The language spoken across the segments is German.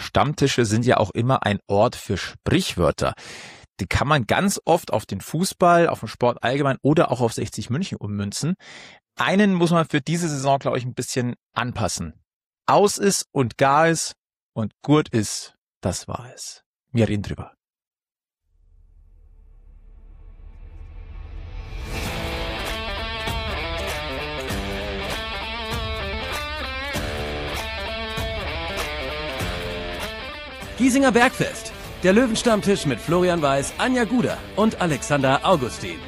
Stammtische sind ja auch immer ein Ort für Sprichwörter. Die kann man ganz oft auf den Fußball, auf den Sport allgemein oder auch auf 60 München ummünzen. Einen muss man für diese Saison, glaube ich, ein bisschen anpassen. Aus ist und gar ist und gut ist, das war es. Wir reden drüber. Giesinger Bergfest. Der Löwenstammtisch mit Florian Weiß, Anja Guder und Alexander Augustin.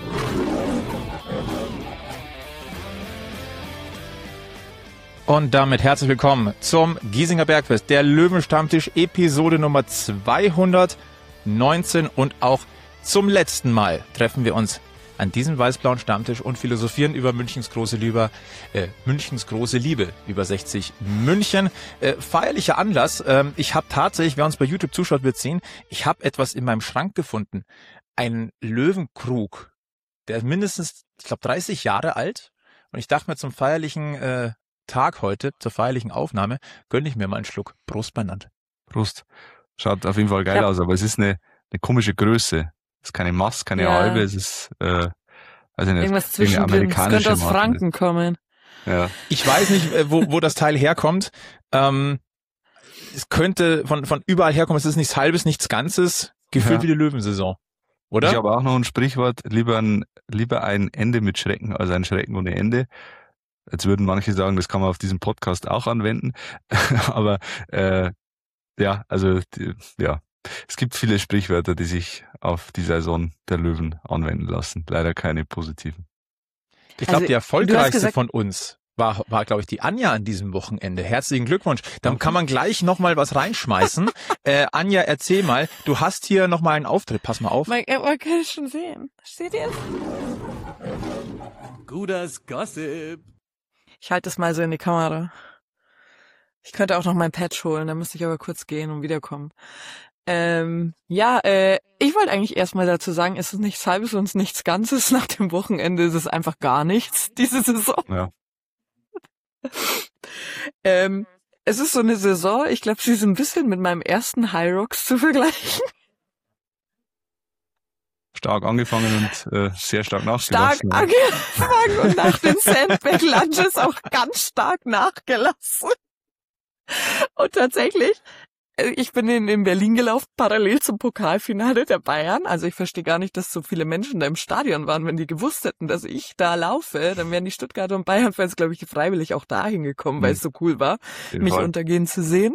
Und damit herzlich willkommen zum Giesinger Bergfest, der Löwenstammtisch, Episode Nummer 219. Und auch zum letzten Mal treffen wir uns an diesem weiß-blauen Stammtisch und philosophieren über Münchens große Liebe über 60 München. Feierlicher Anlass. Ich habe tatsächlich, wer uns bei YouTube zuschaut, wird sehen, ich habe etwas in meinem Schrank gefunden. Einen Löwenkrug, der ist mindestens, ich glaube, 30 Jahre alt. Und ich dachte mir zum feierlichen Tag heute, zur feierlichen Aufnahme, gönne ich mir mal einen Schluck. Prost beieinander. Prost. Schaut auf jeden Fall geil aus, aber es ist eine komische Größe. Es ist keine Maß, keine halbe, es ist, also nicht, irgendwas zwischendrin, es könnte aus Franken kommen. Ja. Ich weiß nicht, wo das Teil herkommt. Es könnte von überall herkommen, es ist nichts Halbes, nichts Ganzes, gefühlt wie die Löwensaison, oder? Ich habe auch noch ein Sprichwort, lieber ein Ende mit Schrecken als ein Schrecken ohne Ende. Jetzt würden manche sagen, das kann man auf diesem Podcast auch anwenden, aber es gibt viele Sprichwörter, die sich auf die Saison der Löwen anwenden lassen. Leider keine positiven. Ich glaube, die erfolgreichste von uns war glaube ich, die Anja an diesem Wochenende. Herzlichen Glückwunsch. Dann kann man gleich nochmal was reinschmeißen. Anja, erzähl mal, du hast hier nochmal einen Auftritt. Pass mal auf. Man kann es schon sehen. Steht ihr? Guders Gossip. Ich halte es mal so in die Kamera. Ich könnte auch noch mein Patch holen, dann müsste ich aber kurz gehen und wiederkommen. Ich wollte eigentlich erstmal dazu sagen, es ist nichts Halbes und nichts Ganzes. Nach dem Wochenende ist es einfach gar nichts, diese Saison. Ja. Es ist so eine Saison, ich glaube, sie ist ein bisschen mit meinem ersten High Rocks zu vergleichen. Stark angefangen und sehr stark nachgelassen. Stark angefangen und nach den Sandbag Lunges auch ganz stark nachgelassen. Und tatsächlich, ich bin in Berlin gelaufen, parallel zum Pokalfinale der Bayern. Also ich verstehe gar nicht, dass so viele Menschen da im Stadion waren. Wenn die gewusst hätten, dass ich da laufe, dann wären die Stuttgarter und Bayern-Fans, glaube ich, freiwillig auch dahin gekommen, weil es so cool war, mich untergehen zu sehen.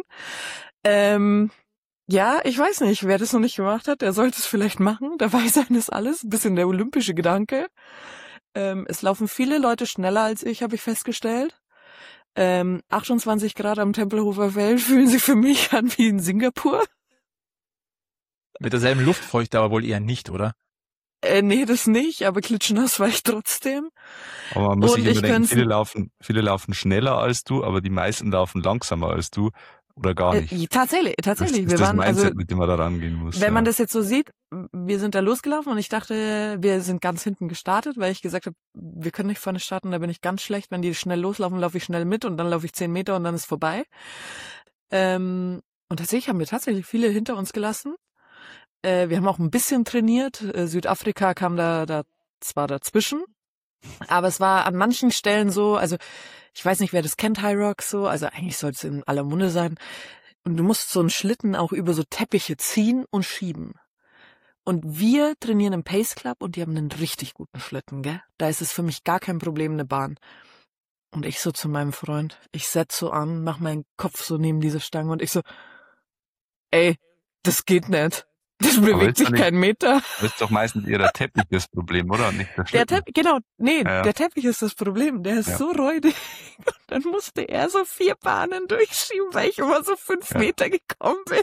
Ja, ich weiß nicht, wer das noch nicht gemacht hat, der sollte es vielleicht machen. Dabei sein ist alles, ein bisschen der olympische Gedanke. Es laufen viele Leute schneller als ich, habe ich festgestellt. 28 Grad am Tempelhofer Feld fühlen sich für mich an wie in Singapur. Mit derselben Luftfeuchte aber wohl eher nicht, oder? Nee, das nicht, aber klitschnass war ich trotzdem. Aber man muss sich immer denken, viele laufen schneller als du, aber die meisten laufen langsamer als du. Oder gar nicht. Tatsächlich. Das ist das Mindset, mit dem man da rangehen muss. Wenn man das jetzt so sieht, wir sind da losgelaufen und ich dachte, wir sind ganz hinten gestartet, weil ich gesagt habe, wir können nicht vorne starten, da bin ich ganz schlecht. Wenn die schnell loslaufen, laufe ich schnell mit und dann laufe ich 10 Meter und dann ist vorbei. Und tatsächlich haben wir tatsächlich viele hinter uns gelassen. Wir haben auch ein bisschen trainiert. Südafrika kam da zwar dazwischen, aber es war an manchen Stellen so, also ich weiß nicht, wer das kennt, High Rocks so, also eigentlich soll es in aller Munde sein. Und du musst so einen Schlitten auch über so Teppiche ziehen und schieben. Und wir trainieren im Pace Club und die haben einen richtig guten Schlitten, gell? Da ist es für mich gar kein Problem, eine Bahn. Und ich so zu meinem Freund, ich setz so an, mach meinen Kopf so neben diese Stange und ich so, ey, das geht nicht. Das bewegt sich keinen Meter. Das ist doch meistens eher der Teppich das Problem, oder? Nicht der Schlitten. Der Teppich, genau, nee, ja. Der Teppich ist das Problem. Der ist so räudig. Dann musste er so 4 Bahnen durchschieben, weil ich immer so 5 Meter gekommen bin.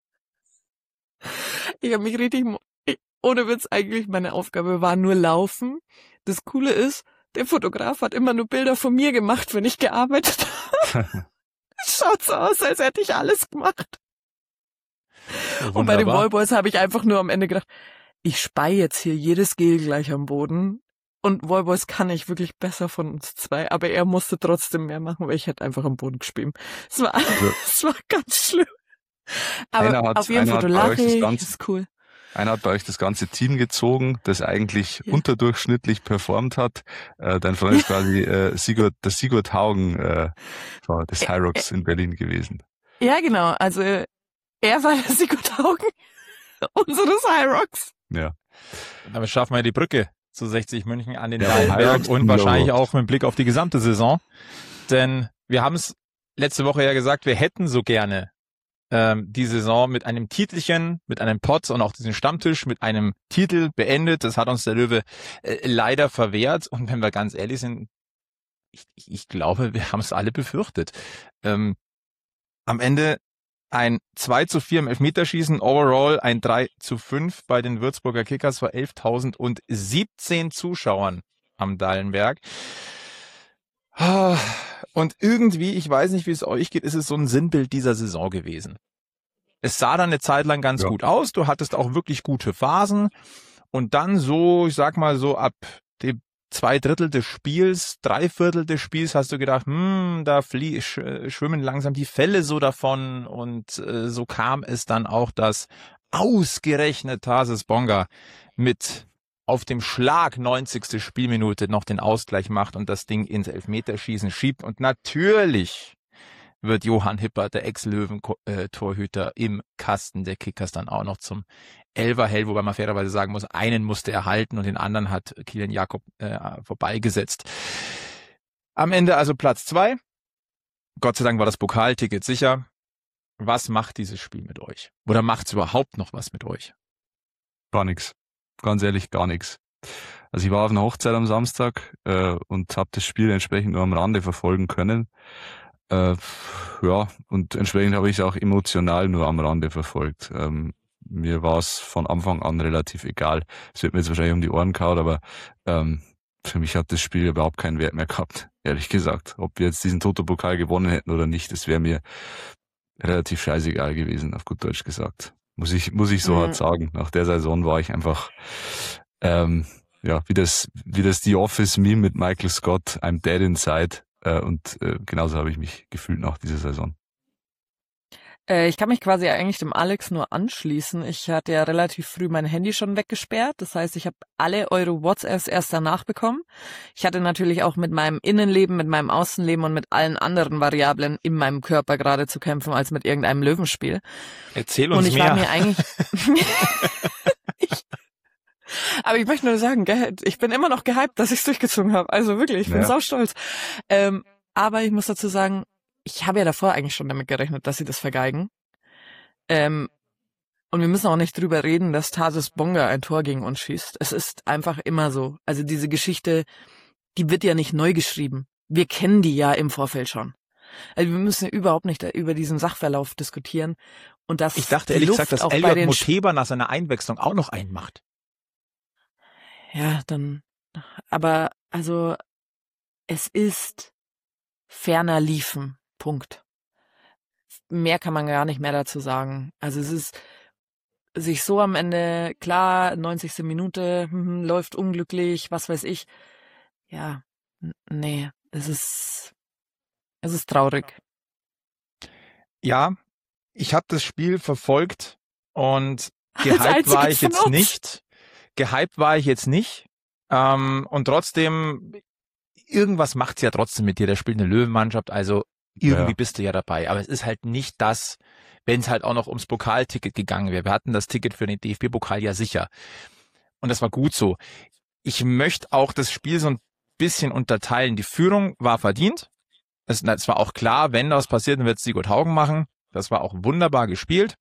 Ich habe mich ohne Witz eigentlich, meine Aufgabe war nur laufen. Das Coole ist, der Fotograf hat immer nur Bilder von mir gemacht, wenn ich gearbeitet habe. Schaut so aus, als hätte ich alles gemacht. Und bei den Wallboys habe ich einfach nur am Ende gedacht, ich spei jetzt hier jedes Gel gleich am Boden. Und Wallboys kann ich wirklich besser von uns zwei, aber er musste trotzdem mehr machen, weil ich hätte einfach am Boden gespielt. Es war ganz schlimm. Aber auf jedem Foto lache ich, ist cool. Einer hat bei euch das ganze Team gezogen, das eigentlich unterdurchschnittlich performt hat. Dein Freund ist quasi der Sigurd Haugen des Hyrox in Berlin gewesen. Ja, genau. Also er war der Sigurd Haugen unseres Hyrox. Ja. Damit schaffen wir die Brücke zu 60 München an den Dallenberg und wahrscheinlich auch mit Blick auf die gesamte Saison. Denn wir haben es letzte Woche ja gesagt, wir hätten so gerne die Saison mit einem Titelchen, mit einem Pot und auch diesen Stammtisch mit einem Titel beendet. Das hat uns der Löwe leider verwehrt. Und wenn wir ganz ehrlich sind, ich glaube, wir haben es alle befürchtet. Am Ende ein 2:4 im Elfmeterschießen, overall ein 3:5 bei den Würzburger Kickers vor 11.017 Zuschauern am Dallenberg. Und irgendwie, ich weiß nicht, wie es euch geht, ist es so ein Sinnbild dieser Saison gewesen. Es sah dann eine Zeit lang ganz gut aus, du hattest auch wirklich gute Phasen und dann so, ich sag mal so ab dem 2/3 des Spiels, 3/4 des Spiels hast du gedacht, da schwimmen langsam die Fälle so davon und so kam es dann auch, dass ausgerechnet Tarsis Bonga mit auf dem Schlag 90. Spielminute noch den Ausgleich macht und das Ding ins Elfmeterschießen schiebt. Und natürlich wird Johann Hippert, der Ex-Löwen-Torhüter, im Kasten der Kickers dann auch noch zum Elfer hell, wobei man fairerweise sagen muss, einen musste er halten und den anderen hat Kilian Jakob vorbeigesetzt. Am Ende also Platz 2. Gott sei Dank war das Pokalticket sicher. Was macht dieses Spiel mit euch? Oder macht es überhaupt noch was mit euch? Gar nichts. Ganz ehrlich, gar nichts. Also ich war auf einer Hochzeit am Samstag und habe das Spiel entsprechend nur am Rande verfolgen können. Und entsprechend habe ich es auch emotional nur am Rande verfolgt. Mir war es von Anfang an relativ egal. Es wird mir jetzt wahrscheinlich um die Ohren gehauen, aber für mich hat das Spiel überhaupt keinen Wert mehr gehabt, ehrlich gesagt. Ob wir jetzt diesen Toto-Pokal gewonnen hätten oder nicht, das wäre mir relativ scheißegal gewesen, auf gut Deutsch gesagt. Muss ich so hart sagen. Nach der Saison war ich einfach, wie das The Office-Meme mit Michael Scott, I'm dead inside. Genauso habe ich mich gefühlt nach dieser Saison. Ich kann mich quasi eigentlich dem Alex nur anschließen. Ich hatte ja relativ früh mein Handy schon weggesperrt. Das heißt, ich habe alle eure WhatsApps erst danach bekommen. Ich hatte natürlich auch mit meinem Innenleben, mit meinem Außenleben und mit allen anderen Variablen in meinem Körper gerade zu kämpfen, als mit irgendeinem Löwenspiel. Erzähl uns mehr. Und ich war mir eigentlich... Aber ich möchte nur sagen, ich bin immer noch gehypt, dass ich es durchgezogen habe. Also wirklich, ich bin saustolz. Aber ich muss dazu sagen, ich habe ja davor eigentlich schon damit gerechnet, dass sie das vergeigen. Und wir müssen auch nicht drüber reden, dass Tarsis Bonga ein Tor gegen uns schießt. Es ist einfach immer so. Also diese Geschichte, die wird ja nicht neu geschrieben. Wir kennen die ja im Vorfeld schon. Also wir müssen überhaupt nicht über diesen Sachverlauf diskutieren. Und das ich dachte ehrlich gesagt, dass Elliot Moteba nach seiner Einwechslung auch noch einen macht. Ja, dann, aber also es ist ferner liefen, Punkt. Mehr kann man gar nicht mehr dazu sagen. Also es ist sich so am Ende, klar, 90. Minute, läuft unglücklich, was weiß ich. Ja, nee, es ist traurig. Ja, ich habe das Spiel verfolgt und gehypt war ich jetzt nicht. Und trotzdem, irgendwas macht's ja trotzdem mit dir. Da spielt eine Löwenmannschaft, also irgendwie bist du ja dabei. Aber es ist halt nicht das, wenn es halt auch noch ums Pokalticket gegangen wäre. Wir hatten das Ticket für den DFB-Pokal ja sicher. Und das war gut so. Ich möchte auch das Spiel so ein bisschen unterteilen. Die Führung war verdient. Es war auch klar, wenn das passiert, dann wird Sigurd Haugen machen. Das war auch wunderbar gespielt.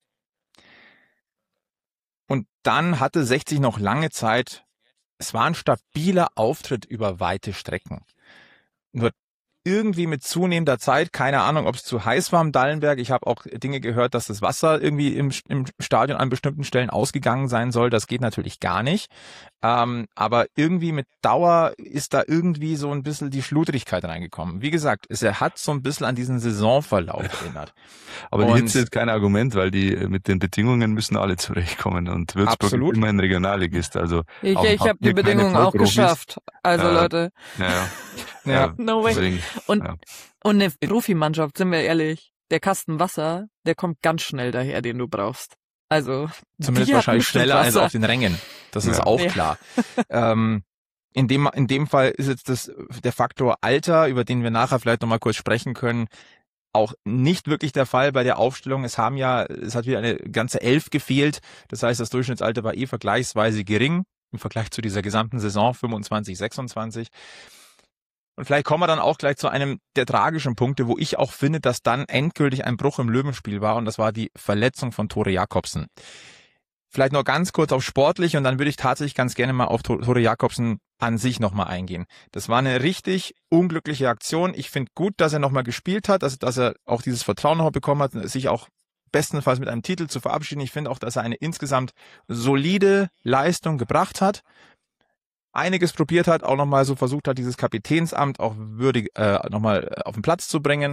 Und dann hatte 60 noch lange Zeit, es war ein stabiler Auftritt über weite Strecken. Nur irgendwie mit zunehmender Zeit, keine Ahnung, ob es zu heiß war am Dallenberg. Ich habe auch Dinge gehört, dass das Wasser irgendwie im Stadion an bestimmten Stellen ausgegangen sein soll. Das geht natürlich gar nicht. Aber irgendwie mit Dauer ist da irgendwie so ein bisschen die Schludrigkeit reingekommen. Wie gesagt, es hat so ein bisschen an diesen Saisonverlauf erinnert. Aber die Hitze ist kein Argument, weil die mit den Bedingungen müssen alle zurechtkommen. Und Würzburg ist immer ein Regionalligist. Also ich habe die Bedingungen auch geschafft. Also Leute. Ja. No way. Deswegen, und eine Profimannschaft, sind wir ehrlich. der Kasten Wasser, der kommt ganz schnell daher, den du brauchst. Also zumindest wahrscheinlich schneller als auf den Rängen. Das ist auch klar. In dem Fall ist jetzt der Faktor Alter, über den wir nachher vielleicht nochmal kurz sprechen können, auch nicht wirklich der Fall bei der Aufstellung. Es hat wieder eine ganze 11 gefehlt. Das heißt, das Durchschnittsalter war vergleichsweise gering im Vergleich zu dieser gesamten Saison 25, 26. Und vielleicht kommen wir dann auch gleich zu einem der tragischen Punkte, wo ich auch finde, dass dann endgültig ein Bruch im Löwenspiel war, und das war die Verletzung von Tore Jakobsen. Vielleicht noch ganz kurz auf sportlich, und dann würde ich tatsächlich ganz gerne mal auf Tore Jakobsen an sich nochmal eingehen. Das war eine richtig unglückliche Aktion. Ich finde gut, dass er nochmal gespielt hat, also dass er auch dieses Vertrauen noch bekommen hat, sich auch bestenfalls mit einem Titel zu verabschieden. Ich finde auch, dass er eine insgesamt solide Leistung gebracht hat. Einiges probiert hat, auch nochmal so versucht hat, dieses Kapitänsamt auch würdig nochmal auf den Platz zu bringen.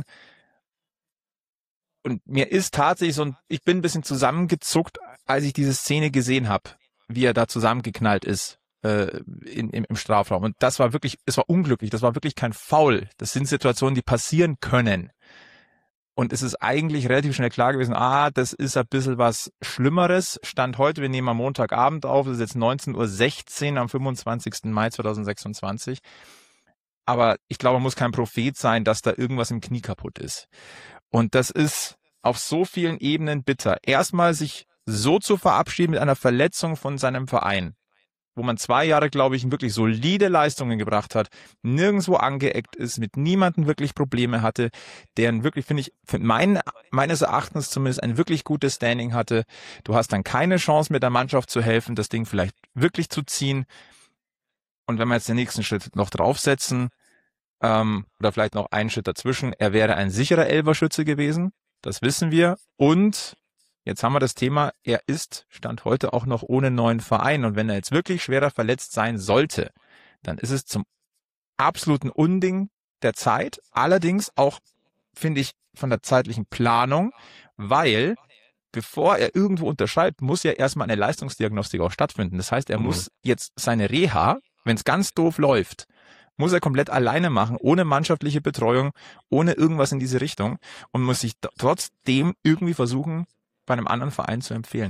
Und mir ist tatsächlich ich bin ein bisschen zusammengezuckt, als ich diese Szene gesehen habe, wie er da zusammengeknallt ist im Strafraum. Und es war unglücklich, das war wirklich kein Foul. Das sind Situationen, die passieren können. Und es ist eigentlich relativ schnell klar gewesen, das ist ein bisschen was Schlimmeres. Stand heute, wir nehmen am Montagabend auf, es ist jetzt 19:16 Uhr am 25. Mai 2026. Aber ich glaube, man muss kein Prophet sein, dass da irgendwas im Knie kaputt ist. Und das ist auf so vielen Ebenen bitter. Erstmal sich so zu verabschieden mit einer Verletzung von seinem Verein, wo man 2 Jahre, glaube ich, wirklich solide Leistungen gebracht hat, nirgendwo angeeckt ist, mit niemandem wirklich Probleme hatte, deren wirklich, finde ich, meines Erachtens zumindest ein wirklich gutes Standing hatte. Du hast dann keine Chance, mit der Mannschaft zu helfen, das Ding vielleicht wirklich zu ziehen. Und wenn wir jetzt den nächsten Schritt noch draufsetzen, oder vielleicht noch einen Schritt dazwischen, er wäre ein sicherer Elferschütze gewesen, das wissen wir. Und jetzt haben wir das Thema, er Stand heute auch noch ohne neuen Verein. Und wenn er jetzt wirklich schwerer verletzt sein sollte, dann ist es zum absoluten Unding der Zeit. Allerdings auch, finde ich, von der zeitlichen Planung, weil bevor er irgendwo unterschreibt, muss ja erstmal eine Leistungsdiagnostik auch stattfinden. Das heißt, er muss jetzt seine Reha, wenn es ganz doof läuft, muss er komplett alleine machen, ohne mannschaftliche Betreuung, ohne irgendwas in diese Richtung, und muss sich trotzdem irgendwie versuchen, bei einem anderen Verein zu empfehlen.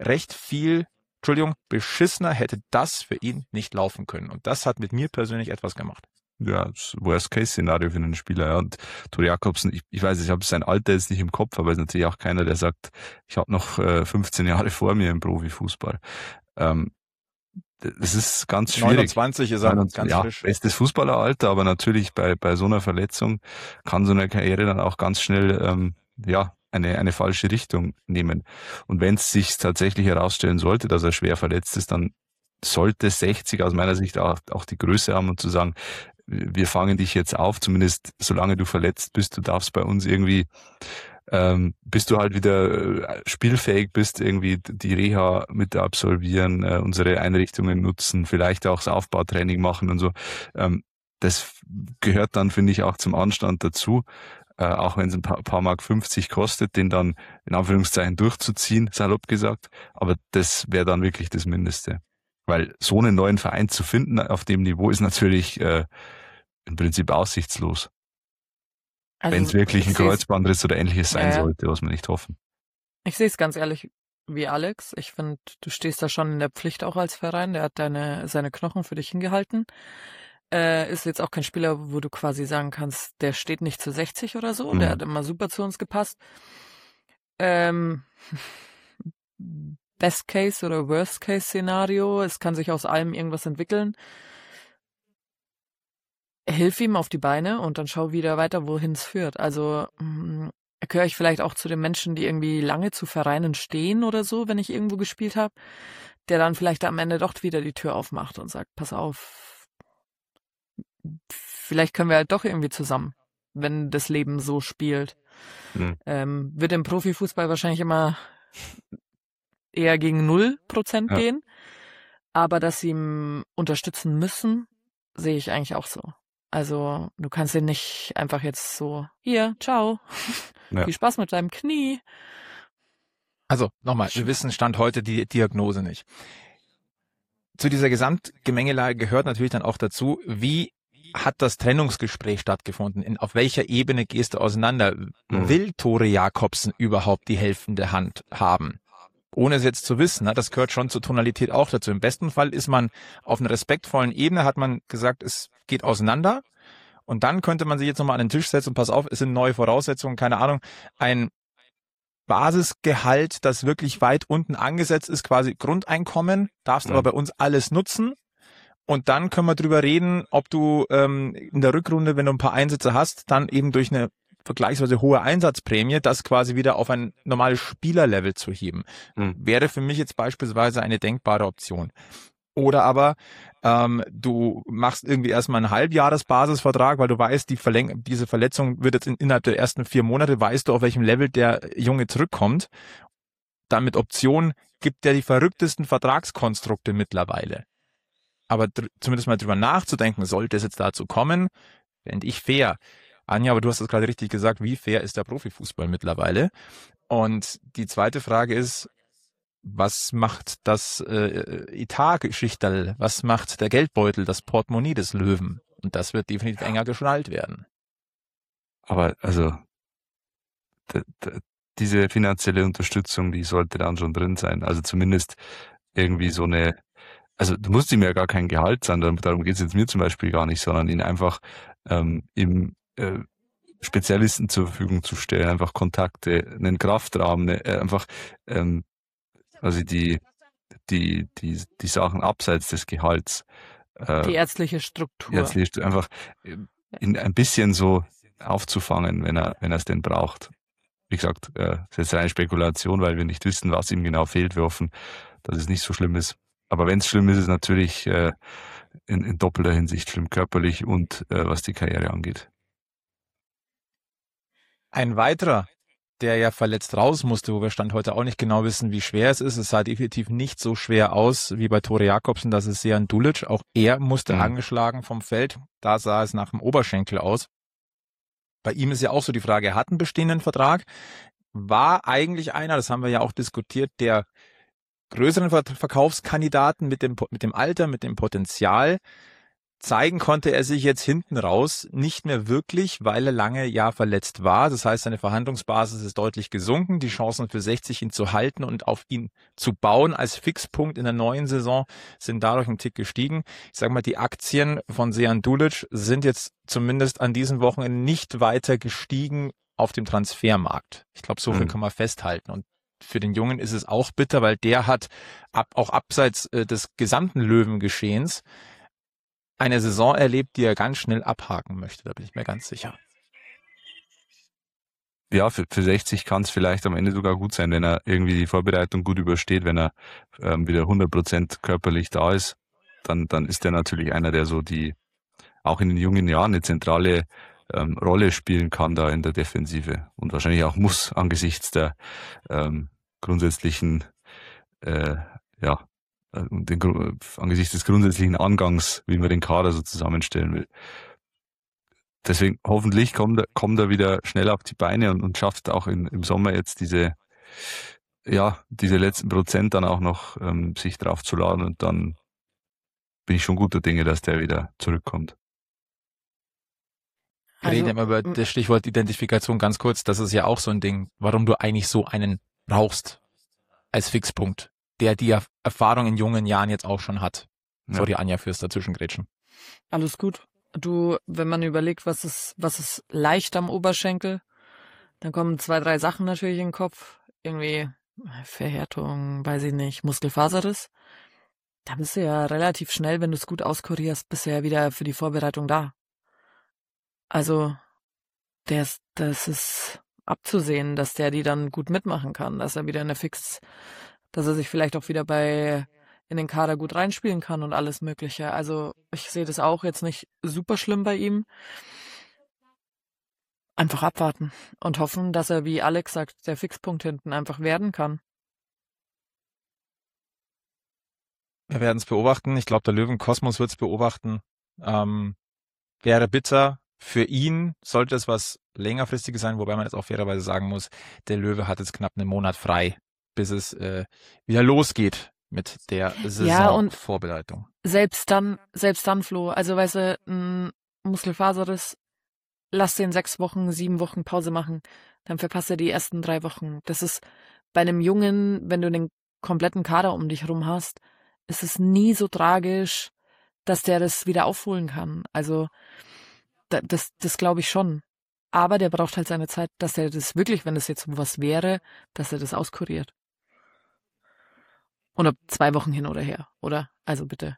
Beschissener hätte das für ihn nicht laufen können. Und das hat mit mir persönlich etwas gemacht. Ja, das Worst-Case-Szenario für einen Spieler. Ja. Und Tore Jakobsen, ich weiß, ich habe sein Alter jetzt nicht im Kopf, aber es ist natürlich auch keiner, der sagt, ich habe noch 15 Jahre vor mir im Profifußball. Das ist ganz schwierig. 29 ist er ganz frisch. Bestes Fußballeralter, aber natürlich bei so einer Verletzung kann so eine Karriere dann auch ganz schnell eine falsche Richtung nehmen. Und wenn es sich tatsächlich herausstellen sollte, dass er schwer verletzt ist, dann sollte 60 aus meiner Sicht auch die Größe haben, und zu sagen, wir fangen dich jetzt auf, zumindest solange du verletzt bist, du darfst bei uns irgendwie, bis du halt wieder spielfähig bist, irgendwie die Reha mit absolvieren, unsere Einrichtungen nutzen, vielleicht auch das Aufbautraining machen und so. Das gehört dann, finde ich, auch zum Anstand dazu, auch wenn es ein paar Mark 50 kostet, den dann in Anführungszeichen durchzuziehen, salopp gesagt. Aber das wäre dann wirklich das Mindeste. Weil so einen neuen Verein zu finden auf dem Niveau ist natürlich im Prinzip aussichtslos. Also, wenn es wirklich ein Kreuzbandriss oder Ähnliches sein sollte, was wir nicht hoffen. Ich sehe es ganz ehrlich wie Alex. Ich finde, du stehst da schon in der Pflicht auch als Verein. Der hat seine Knochen für dich hingehalten. Ist jetzt auch kein Spieler, wo du quasi sagen kannst, der steht nicht zu 60 oder so. Der hat immer super zu uns gepasst. Best Case oder Worst Case Szenario. Es kann sich aus allem irgendwas entwickeln. Hilf ihm auf die Beine und dann schau wieder weiter, wohin es führt. Also gehöre ich vielleicht auch zu den Menschen, die irgendwie lange zu Vereinen stehen oder so, wenn ich irgendwo gespielt habe, der dann vielleicht am Ende doch wieder die Tür aufmacht und sagt, pass auf, vielleicht können wir halt doch irgendwie zusammen, wenn das Leben so spielt. Wird im Profifußball wahrscheinlich immer eher gegen 0% gehen, aber dass sie ihm unterstützen müssen, sehe ich eigentlich auch so. Also du kannst ihn nicht einfach jetzt so, hier, ciao, viel Spaß mit deinem Knie. Also nochmal, wir wissen Stand heute die Diagnose nicht. Zu dieser Gesamtgemengelage gehört natürlich dann auch dazu, wie hat das Trennungsgespräch stattgefunden? Auf welcher Ebene gehst du auseinander? Will Tore Jakobsen überhaupt die helfende Hand haben? Ohne es jetzt zu wissen, ne? Das gehört schon zur Tonalität auch dazu. Im besten Fall ist man auf einer respektvollen Ebene, hat man gesagt, es geht auseinander. Und dann könnte man sich jetzt nochmal an den Tisch setzen und pass auf, es sind neue Voraussetzungen, keine Ahnung, ein Basisgehalt, das wirklich weit unten angesetzt ist, quasi Grundeinkommen, darfst aber bei uns alles nutzen. Und dann können wir drüber reden, ob du in der Rückrunde, wenn du ein paar Einsätze hast, dann eben durch eine vergleichsweise hohe Einsatzprämie, das quasi wieder auf ein normales Spielerlevel zu heben. Wäre für mich jetzt beispielsweise eine denkbare Option. Oder aber du machst irgendwie erstmal einen Halbjahresbasisvertrag, weil du weißt, diese Verletzung wird jetzt innerhalb der ersten 4 Monate, weißt du, auf welchem Level der Junge zurückkommt. Dann mit Option gibt der die verrücktesten Vertragskonstrukte mittlerweile. Aber zumindest mal drüber nachzudenken, sollte es jetzt dazu kommen, fände ich fair. Anja, aber du hast es gerade richtig gesagt, wie fair ist der Profifußball mittlerweile? Und die zweite Frage ist, was macht das Etatgeschichterl, was macht der Geldbeutel, das Portemonnaie des Löwen? Und das wird definitiv enger geschnallt werden. Aber also diese finanzielle Unterstützung, die sollte dann schon drin sein. Also zumindest irgendwie so eine, also du musst ihm ja gar kein Gehalt sein, darum geht es jetzt mir zum Beispiel gar nicht, sondern ihn einfach im Spezialisten zur Verfügung zu stellen, einfach Kontakte, einen Kraftrahmen, einfach also die Sachen abseits des Gehalts. Die ärztliche Struktur. Einfach ihn ein bisschen so aufzufangen, wenn er es denn braucht. Wie gesagt, das ist jetzt eine Spekulation, weil wir nicht wissen, was ihm genau fehlt. Wir hoffen, dass es nicht so schlimm ist. Aber wenn es schlimm ist, ist es natürlich in doppelter Hinsicht schlimm, körperlich und was die Karriere angeht. Ein weiterer, der ja verletzt raus musste, wo wir Stand heute auch nicht genau wissen, wie schwer es ist. Es sah definitiv nicht so schwer aus wie bei Tore Jakobsen, das ist Sejan Dulic. Auch er musste angeschlagen vom Feld. Da sah es nach dem Oberschenkel aus. Bei ihm ist ja auch so die Frage, er hat einen bestehenden Vertrag, war eigentlich einer, das haben wir ja auch diskutiert, der größeren Verkaufskandidaten mit dem Alter, mit dem Potenzial. Zeigen konnte er sich jetzt hinten raus nicht mehr wirklich, weil er lange ja verletzt war. Das heißt, seine Verhandlungsbasis ist deutlich gesunken. Die Chancen für 60, ihn zu halten und auf ihn zu bauen als Fixpunkt in der neuen Saison sind dadurch ein Tick gestiegen. Ich sage mal, die Aktien von Sejan Dulic sind jetzt zumindest an diesen Wochen nicht weiter gestiegen auf dem Transfermarkt. Ich glaube, so viel kann man festhalten. Und für den Jungen ist es auch bitter, weil der hat auch abseits des gesamten Löwengeschehens eine Saison erlebt, die er ganz schnell abhaken möchte. Da bin ich mir ganz sicher. Ja, für 60 kann es vielleicht am Ende sogar gut sein, wenn er irgendwie die Vorbereitung gut übersteht, wenn er wieder 100% körperlich da ist, dann ist er natürlich einer, der so die auch in den jungen Jahren eine zentrale Rolle spielen kann da in der Defensive und wahrscheinlich auch muss angesichts der grundsätzlichen angesichts des grundsätzlichen Angangs, wie man den Kader so zusammenstellen will. Deswegen hoffentlich kommt er wieder schnell auf die Beine und schafft auch im Sommer jetzt diese letzten Prozent dann auch noch sich drauf zu laden und dann bin ich schon guter Dinge, dass der wieder zurückkommt. Wir reden immer über das Stichwort Identifikation ganz kurz. Das ist ja auch so ein Ding, warum du eigentlich so einen brauchst als Fixpunkt, der die Erfahrung in jungen Jahren jetzt auch schon hat. Ja. Sorry, Anja, fürs Dazwischengrätschen. Alles gut. Du, wenn man überlegt, was ist leicht am Oberschenkel, dann kommen 2, 3 Sachen natürlich in den Kopf. Irgendwie Verhärtung, weiß ich nicht, Muskelfaserriss. Da bist du ja relativ schnell, wenn du es gut auskurierst, bist du ja wieder für die Vorbereitung da. Also, das ist abzusehen, dass der die dann gut mitmachen kann, dass er wieder dass er sich vielleicht auch wieder in den Kader gut reinspielen kann und alles Mögliche. Also ich sehe das auch jetzt nicht super schlimm bei ihm. Einfach abwarten und hoffen, dass er, wie Alex sagt, der Fixpunkt hinten einfach werden kann. Wir werden es beobachten. Ich glaube, der Löwenkosmos wird es beobachten. Wäre bitter für ihn, sollte es was längerfristiges sein, wobei man jetzt auch fairerweise sagen muss, der Löwe hat jetzt knapp einen Monat frei, bis es wieder losgeht mit der Saisonvorbereitung. Selbst dann, Flo, also weißt du, Muskelfaserriss, lass den 6 Wochen, 7 Wochen Pause machen, dann verpasst er die ersten 3 Wochen. Das ist bei einem Jungen, wenn du den kompletten Kader um dich herum hast, ist es nie so tragisch, dass der das wieder aufholen kann. Also das glaube ich schon. Aber der braucht halt seine Zeit, dass er das wirklich, wenn das jetzt was wäre, dass er das auskuriert. Und ob 2 Wochen hin oder her, oder? Also bitte.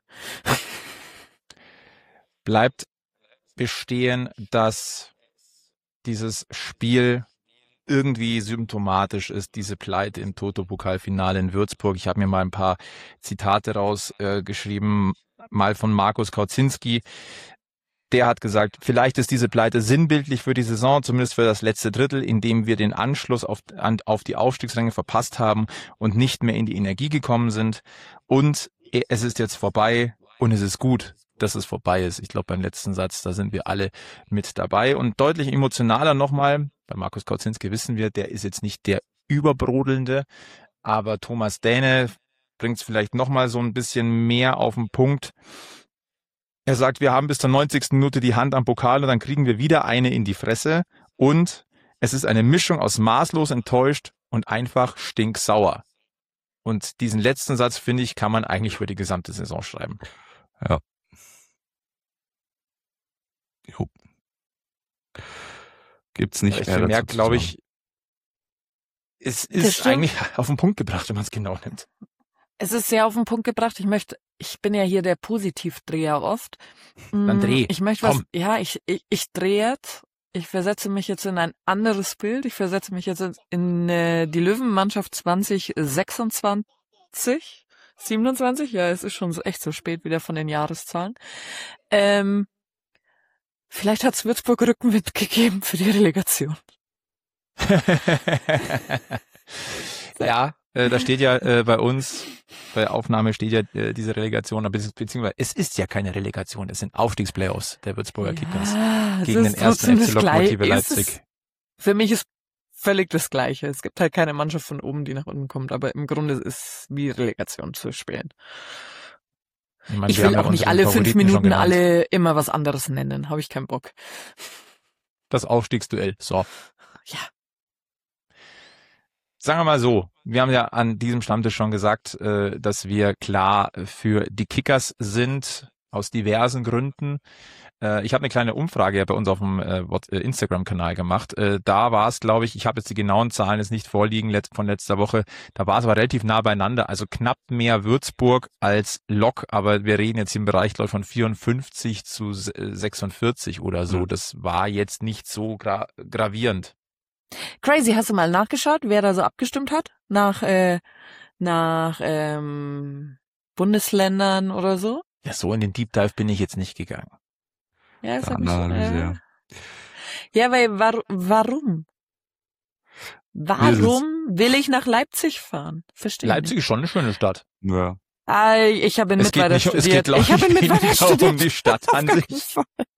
Bleibt bestehen, dass dieses Spiel irgendwie symptomatisch ist, diese Pleite im Toto-Pokalfinale in Würzburg. Ich habe mir mal ein paar Zitate rausgeschrieben, mal von Markus Kautzinski. Der hat gesagt, vielleicht ist diese Pleite sinnbildlich für die Saison, zumindest für das letzte Drittel, in dem wir den Anschluss auf die Aufstiegsränge verpasst haben und nicht mehr in die Energie gekommen sind. Und es ist jetzt vorbei und es ist gut, dass es vorbei ist. Ich glaube, beim letzten Satz, da sind wir alle mit dabei. Und deutlich emotionaler nochmal, bei Markus Kautzinski wissen wir, der ist jetzt nicht der Überbrodelnde, aber Thomas Däne bringt es vielleicht nochmal so ein bisschen mehr auf den Punkt. Er sagt, wir haben bis zur 90. Minute die Hand am Pokal und dann kriegen wir wieder eine in die Fresse. Und es ist eine Mischung aus maßlos enttäuscht und einfach stinksauer. Und diesen letzten Satz, finde ich, kann man eigentlich für die gesamte Saison schreiben. Ja. Jo. Gibt's nicht mehr. Mehr, glaube ich, es ist eigentlich auf den Punkt gebracht, wenn man es genau nimmt. Es ist sehr auf den Punkt gebracht. Ich bin ja hier der Positivdreher oft. Dann dreh. Ich möchte was, ja, ich drehe jetzt. Ich versetze mich jetzt in ein anderes Bild. Ich versetze mich jetzt in die Löwenmannschaft 2026, 27. Ja, es ist schon echt so spät wieder von den Jahreszahlen. Vielleicht hat's Würzburg Rückenwind gegeben für die Relegation. Ja, da steht ja bei uns, bei Aufnahme steht ja diese Relegation, beziehungsweise es ist ja keine Relegation, es sind Aufstiegsplayoffs der Würzburger Kickers gegen den ersten FC Lokomotive Leipzig. Für mich ist völlig das Gleiche. Es gibt halt keine Mannschaft von oben, die nach unten kommt, aber im Grunde ist es wie Relegation zu spielen. Ich will auch nicht alle 5 Minuten alle immer was anderes nennen, habe ich keinen Bock. Das Aufstiegsduell, so. Ja. Sagen wir mal so, wir haben ja an diesem Stammtisch schon gesagt, dass wir klar für die Kickers sind, aus diversen Gründen. Ich habe eine kleine Umfrage ja bei uns auf dem Instagram-Kanal gemacht. Da war es, glaube ich habe jetzt die genauen Zahlen jetzt nicht vorliegen von letzter Woche, da war es aber relativ nah beieinander, also knapp mehr Würzburg als Lok, aber wir reden jetzt im Bereich, glaube ich, von 54 zu 46 oder so. Das war jetzt nicht so gravierend. Crazy, hast du mal nachgeschaut, wer da so abgestimmt hat? Nach Bundesländern oder so? Ja, so in den Deep Dive bin ich jetzt nicht gegangen. Ja, das Analyse, ja, weil warum? Warum will ich nach Leipzig fahren? Verstehe Leipzig ist schon eine schöne Stadt. Ja. Ich habe in Mittweida studiert. Ich habe in Mittweida studiert. Um die Stadt an sich.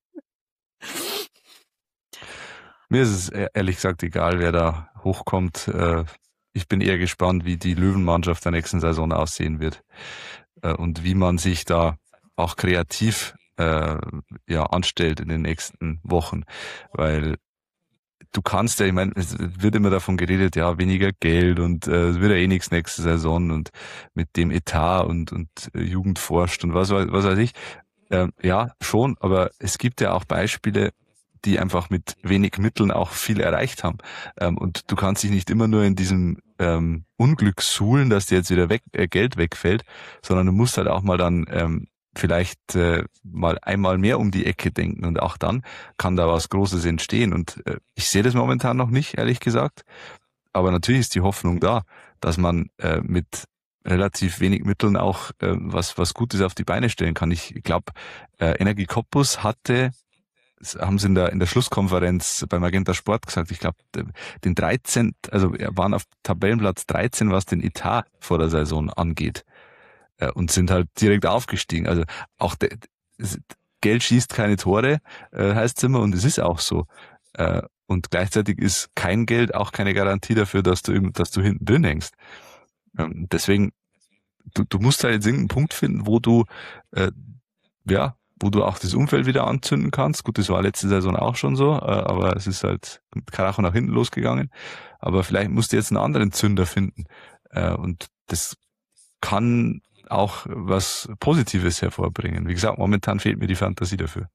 Mir ist es ehrlich gesagt egal, wer da hochkommt. Ich bin eher gespannt, wie die Löwenmannschaft der nächsten Saison aussehen wird und wie man sich da auch kreativ anstellt in den nächsten Wochen, weil du kannst ja, ich meine, es wird immer davon geredet, ja, weniger Geld und es wird ja eh nichts nächste Saison und mit dem Etat und Jugend forscht und was weiß ich. Ja, schon, aber es gibt ja auch Beispiele, die einfach mit wenig Mitteln auch viel erreicht haben. Und du kannst dich nicht immer nur in diesem Unglück suhlen, dass dir jetzt wieder Geld wegfällt, sondern du musst halt auch mal dann vielleicht mal einmal mehr um die Ecke denken und auch dann kann da was Großes entstehen. Und ich sehe das momentan noch nicht, ehrlich gesagt. Aber natürlich ist die Hoffnung da, dass man mit relativ wenig Mitteln auch was Gutes auf die Beine stellen kann. Ich glaube, Energie Cottbus haben sie in der Schlusskonferenz beim Magenta Sport gesagt, ich glaube, den 13, also waren auf Tabellenplatz 13, was den Etat vor der Saison angeht. Und sind halt direkt aufgestiegen. Also auch Geld schießt keine Tore, heißt es immer, und es ist auch so. Und gleichzeitig ist kein Geld auch keine Garantie dafür, dass du hinten drin hängst. Deswegen, du musst halt jetzt irgendeinen Punkt finden, wo wo du auch das Umfeld wieder anzünden kannst. Gut, das war letzte Saison auch schon so, aber es ist halt mit Karacho nach hinten losgegangen. Aber vielleicht musst du jetzt einen anderen Zünder finden. Und das kann auch was Positives hervorbringen. Wie gesagt, momentan fehlt mir die Fantasie dafür.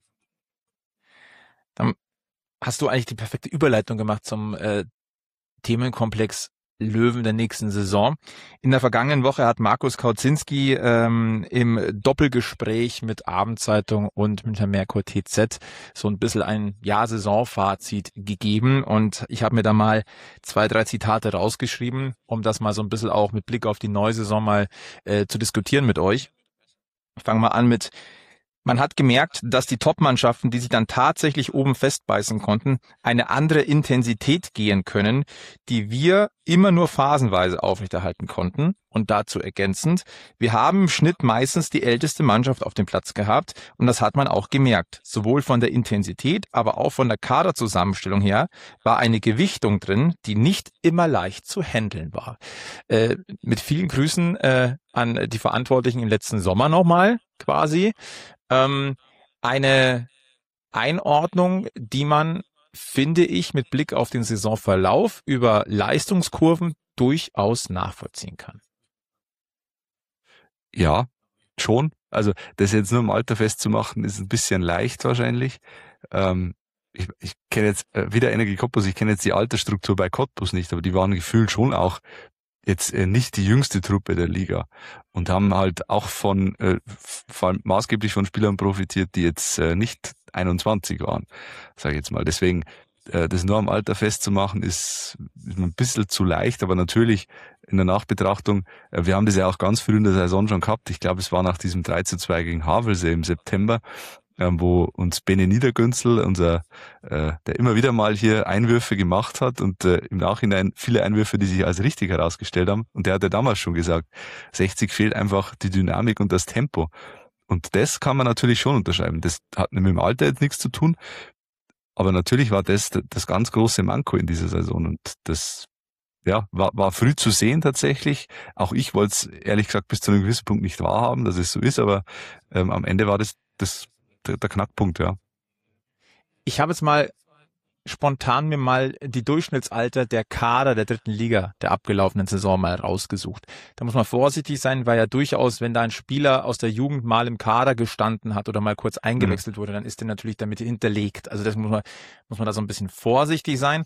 Dann hast du eigentlich die perfekte Überleitung gemacht zum Themenkomplex Löwen der nächsten Saison. In der vergangenen Woche hat Markus Kauzinski im Doppelgespräch mit Abendzeitung und mit Herrn Merkur TZ so ein bisschen ein Saisonfazit gegeben und ich habe mir da mal 2, 3 Zitate rausgeschrieben, um das mal so ein bisschen auch mit Blick auf die neue Saison mal zu diskutieren mit euch. Ich fange mal an mit: Man hat gemerkt, dass die Top-Mannschaften, die sich dann tatsächlich oben festbeißen konnten, eine andere Intensität gehen können, die wir immer nur phasenweise aufrechterhalten konnten. Und dazu ergänzend: Wir haben im Schnitt meistens die älteste Mannschaft auf dem Platz gehabt und das hat man auch gemerkt. Sowohl von der Intensität, aber auch von der Kaderzusammenstellung her war eine Gewichtung drin, die nicht immer leicht zu handeln war. Mit vielen Grüßen an die Verantwortlichen im letzten Sommer nochmal quasi. Eine Einordnung, die man, finde ich, mit Blick auf den Saisonverlauf über Leistungskurven durchaus nachvollziehen kann. Ja, schon. Also das jetzt nur im Alter festzumachen, ist ein bisschen leicht wahrscheinlich. Ich kenne jetzt wieder Energie Cottbus, ich kenne jetzt die Altersstruktur bei Cottbus nicht, aber die waren gefühlt schon auch jetzt nicht die jüngste Truppe der Liga und haben halt auch vor allem maßgeblich von Spielern profitiert, die jetzt nicht 21 waren, sage ich jetzt mal. Deswegen, das nur am Alter festzumachen, ist ein bisschen zu leicht, aber natürlich in der Nachbetrachtung, wir haben das ja auch ganz früh in der Saison schon gehabt. Ich glaube, es war nach diesem 3:2 gegen Havelse im September, wo uns Bene Niedergünzel, der immer wieder mal hier Einwürfe gemacht hat und im Nachhinein viele Einwürfe, die sich als richtig herausgestellt haben. Und der hatte damals schon gesagt, 60 fehlt einfach die Dynamik und das Tempo. Und das kann man natürlich schon unterschreiben. Das hat mit dem Alter jetzt nichts zu tun. Aber natürlich war das ganz große Manko in dieser Saison. Und das war früh zu sehen tatsächlich. Auch ich wollte es ehrlich gesagt bis zu einem gewissen Punkt nicht wahrhaben, dass es so ist. Aber am Ende war das der Knackpunkt, ja. Ich habe jetzt mal spontan mir mal die Durchschnittsalter der Kader der 3. Liga der abgelaufenen Saison mal rausgesucht. Da muss man vorsichtig sein, weil ja durchaus, wenn da ein Spieler aus der Jugend mal im Kader gestanden hat oder mal kurz eingewechselt wurde, dann ist der natürlich damit hinterlegt. Also das muss man da so ein bisschen vorsichtig sein.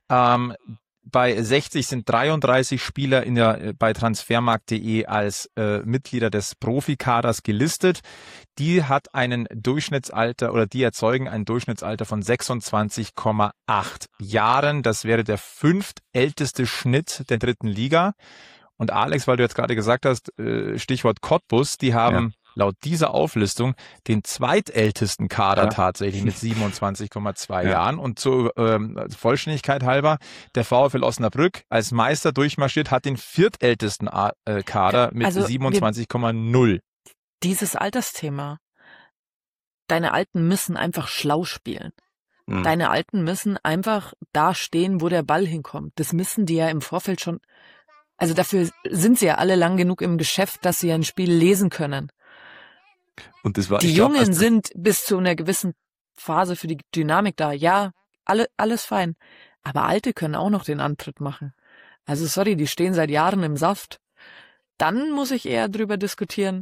Bei 60 sind 33 Spieler bei transfermarkt.de als Mitglieder des Profikaders gelistet. Die hat einen Durchschnittsalter oder die erzeugen ein Durchschnittsalter von 26,8 Jahren. Das wäre der 5. älteste Schnitt der 3. Liga. Und Alex, weil du jetzt gerade gesagt hast, Stichwort Cottbus, die haben laut dieser Auflistung den zweitältesten Kader tatsächlich mit 27,2 Jahren. Und zur Vollständigkeit halber, der VfL Osnabrück als Meister durchmarschiert, hat den viertältesten Kader mit 27,0. Dieses Altersthema. Deine Alten müssen einfach schlau spielen. Deine Alten müssen einfach da stehen, wo der Ball hinkommt. Das müssen die ja im Vorfeld schon. Also dafür sind sie ja alle lang genug im Geschäft, dass sie ein Spiel lesen können. Und das war, die Jungen sind bis zu einer gewissen Phase für die Dynamik da. Ja, alles fein. Aber Alte können auch noch den Antritt machen. Also sorry, die stehen seit Jahren im Saft. Dann muss ich eher drüber diskutieren,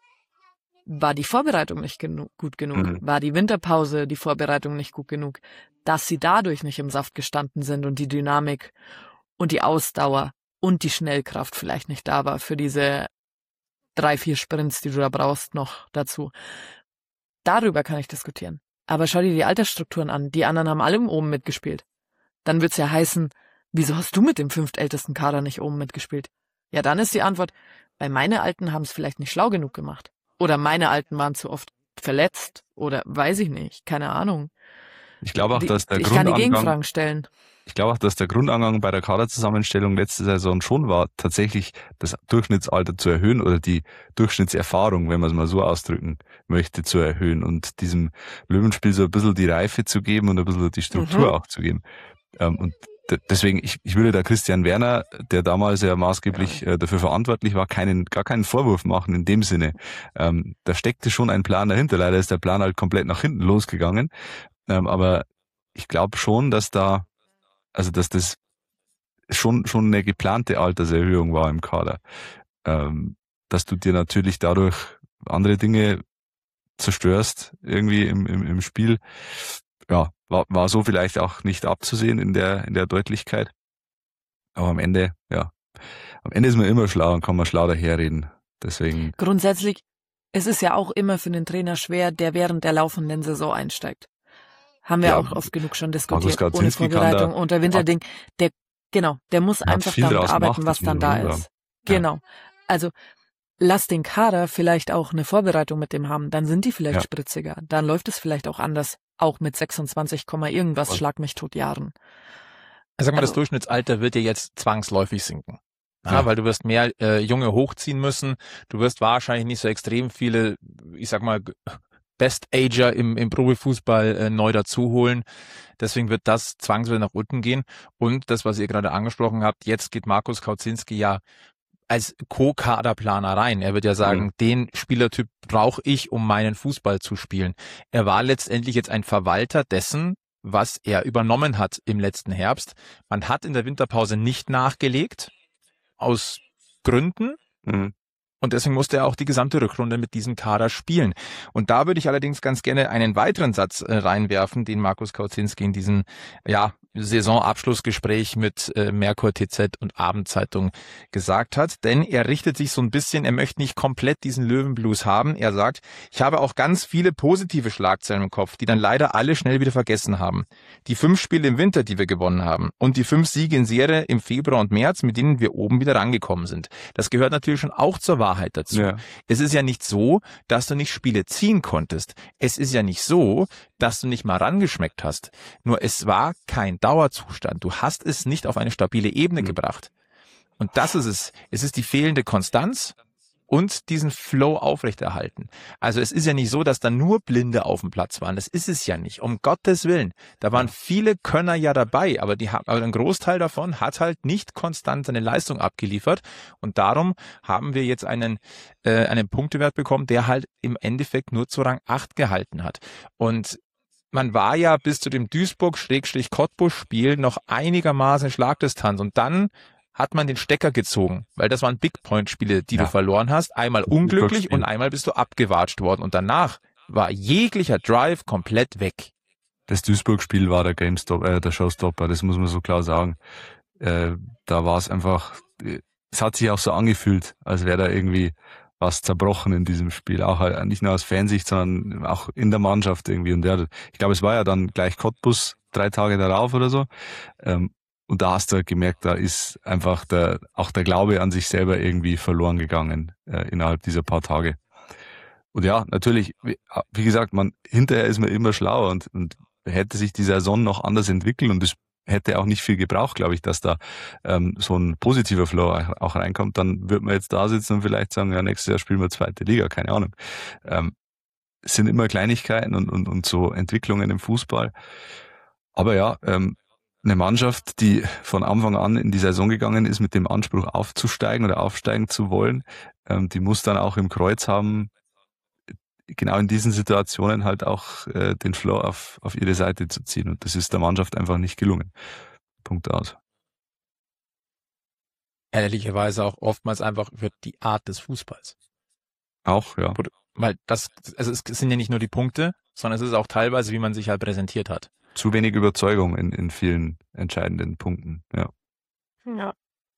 war die Vorbereitung nicht gut genug? War die Winterpause die Vorbereitung nicht gut genug? Dass sie dadurch nicht im Saft gestanden sind und die Dynamik und die Ausdauer und die Schnellkraft vielleicht nicht da war für diese 3-4 Sprints, die du da brauchst, noch dazu. Darüber kann ich diskutieren. Aber schau dir die Altersstrukturen an. Die anderen haben alle oben mitgespielt. Dann wird's ja heißen, wieso hast du mit dem 5. ältesten Kader nicht oben mitgespielt? Ja, dann ist die Antwort, weil meine Alten haben es vielleicht nicht schlau genug gemacht. Oder meine Alten waren zu oft verletzt. Oder weiß ich nicht. Keine Ahnung. Ich glaube auch, dass ich kann die Gegenfragen stellen. Ich glaube auch, dass der Grundangang bei der Kaderzusammenstellung letzte Saison schon war, tatsächlich das Durchschnittsalter zu erhöhen oder die Durchschnittserfahrung, wenn man es mal so ausdrücken möchte, zu erhöhen und diesem Löwenspiel so ein bisschen die Reife zu geben und ein bisschen die Struktur auch zu geben. Und deswegen, ich würde da Christian Werner, der damals ja maßgeblich dafür verantwortlich war, gar keinen Vorwurf machen in dem Sinne. Da steckte schon ein Plan dahinter. Leider ist der Plan halt komplett nach hinten losgegangen. Aber ich glaube schon, dass das schon eine geplante Alterserhöhung war im Kader. Dass du dir natürlich dadurch andere Dinge zerstörst irgendwie im Spiel. Ja, war so vielleicht auch nicht abzusehen in der Deutlichkeit. Aber am Ende ist man immer schlau und kann man schlau daherreden. Deswegen. Grundsätzlich, es ist ja auch immer für den Trainer schwer, der während der laufenden Saison einsteigt. Haben wir auch oft genug schon diskutiert. Ohne Vorbereitung und der Winterding. Der muss einfach damit arbeiten, was dann da ist. Genau. Also, lass den Kader vielleicht auch eine Vorbereitung mit dem haben, dann sind die vielleicht spritziger, dann läuft es vielleicht auch anders, auch mit 26, irgendwas, schlag mich tot Jahren. Sag mal, das Durchschnittsalter wird ja jetzt zwangsläufig sinken. Ja, weil du wirst mehr Junge hochziehen müssen, du wirst wahrscheinlich nicht so extrem viele, ich sag mal, Best-Ager im Profifußball neu dazu holen. Deswegen wird das zwangsläufig nach unten gehen. Und das, was ihr gerade angesprochen habt, jetzt geht Markus Kauzinski ja als Co-Kaderplaner rein. Er wird ja sagen, den Spielertyp brauche ich, um meinen Fußball zu spielen. Er war letztendlich jetzt ein Verwalter dessen, was er übernommen hat im letzten Herbst. Man hat in der Winterpause nicht nachgelegt, aus Gründen. Und deswegen musste er auch die gesamte Rückrunde mit diesem Kader spielen. Und da würde ich allerdings ganz gerne einen weiteren Satz reinwerfen, den Markus Kauzinski in diesem Saisonabschlussgespräch mit Merkur TZ und Abendzeitung gesagt hat. Denn er richtet sich so ein bisschen, er möchte nicht komplett diesen Löwenblues haben. Er sagt, ich habe auch ganz viele positive Schlagzeilen im Kopf, die dann leider alle schnell wieder vergessen haben. Die 5 Spiele im Winter, die wir gewonnen haben und die 5 Siege in Serie im Februar und März, mit denen wir oben wieder rangekommen sind. Das gehört natürlich schon auch zur Wahrheit dazu. Ja. Es ist ja nicht so, dass du nicht Spiele ziehen konntest. Es ist ja nicht so, dass du nicht mal rangeschmeckt hast. Nur es war kein Dauerzustand. Du hast es nicht auf eine stabile Ebene gebracht. Und das ist es. Es ist die fehlende Konstanz und diesen Flow aufrechterhalten. Also es ist ja nicht so, dass da nur Blinde auf dem Platz waren. Das ist es ja nicht. Um Gottes Willen. Da waren viele Könner ja dabei, aber ein Großteil davon hat halt nicht konstant seine Leistung abgeliefert. Und darum haben wir jetzt einen Punktewert bekommen, der halt im Endeffekt nur zu Rang 8 gehalten hat. Und man war ja bis zu dem Duisburg-Cottbus-Spiel noch einigermaßen Schlagdistanz. Und dann hat man den Stecker gezogen, weil das waren Big-Point-Spiele, die du verloren hast. Einmal unglücklich und einmal bist du abgewatscht worden. Und danach war jeglicher Drive komplett weg. Das Duisburg-Spiel war der Showstopper, das muss man so klar sagen. Da war es einfach, es hat sich auch so angefühlt, als wäre da irgendwie was zerbrochen in diesem Spiel. Auch halt nicht nur aus Fansicht, sondern auch in der Mannschaft irgendwie. Und ich glaube, es war ja dann gleich Cottbus 3 Tage darauf oder so. Und da hast du halt gemerkt, da ist einfach auch der Glaube an sich selber irgendwie verloren gegangen innerhalb dieser paar Tage. Und ja, natürlich, wie gesagt, hinterher ist man immer schlauer und hätte sich die Saison noch anders entwickelt und es hätte auch nicht viel gebraucht, glaube ich, dass da so ein positiver Flow auch reinkommt. Dann wird man jetzt da sitzen und vielleicht sagen, ja, nächstes Jahr spielen wir 2. Liga, keine Ahnung. Es sind immer Kleinigkeiten und so Entwicklungen im Fußball. Aber ja, eine Mannschaft, die von Anfang an in die Saison gegangen ist mit dem Anspruch aufzusteigen oder aufsteigen zu wollen, die muss dann auch im Kreuz haben, genau in diesen Situationen halt auch den Flow auf ihre Seite zu ziehen. Und das ist der Mannschaft einfach nicht gelungen. Punkt aus. Ehrlicherweise auch oftmals einfach für die Art des Fußballs. Auch, ja. Weil es sind ja nicht nur die Punkte, sondern es ist auch teilweise, wie man sich halt präsentiert hat. Zu wenig Überzeugung in vielen entscheidenden Punkten, ja. Ja.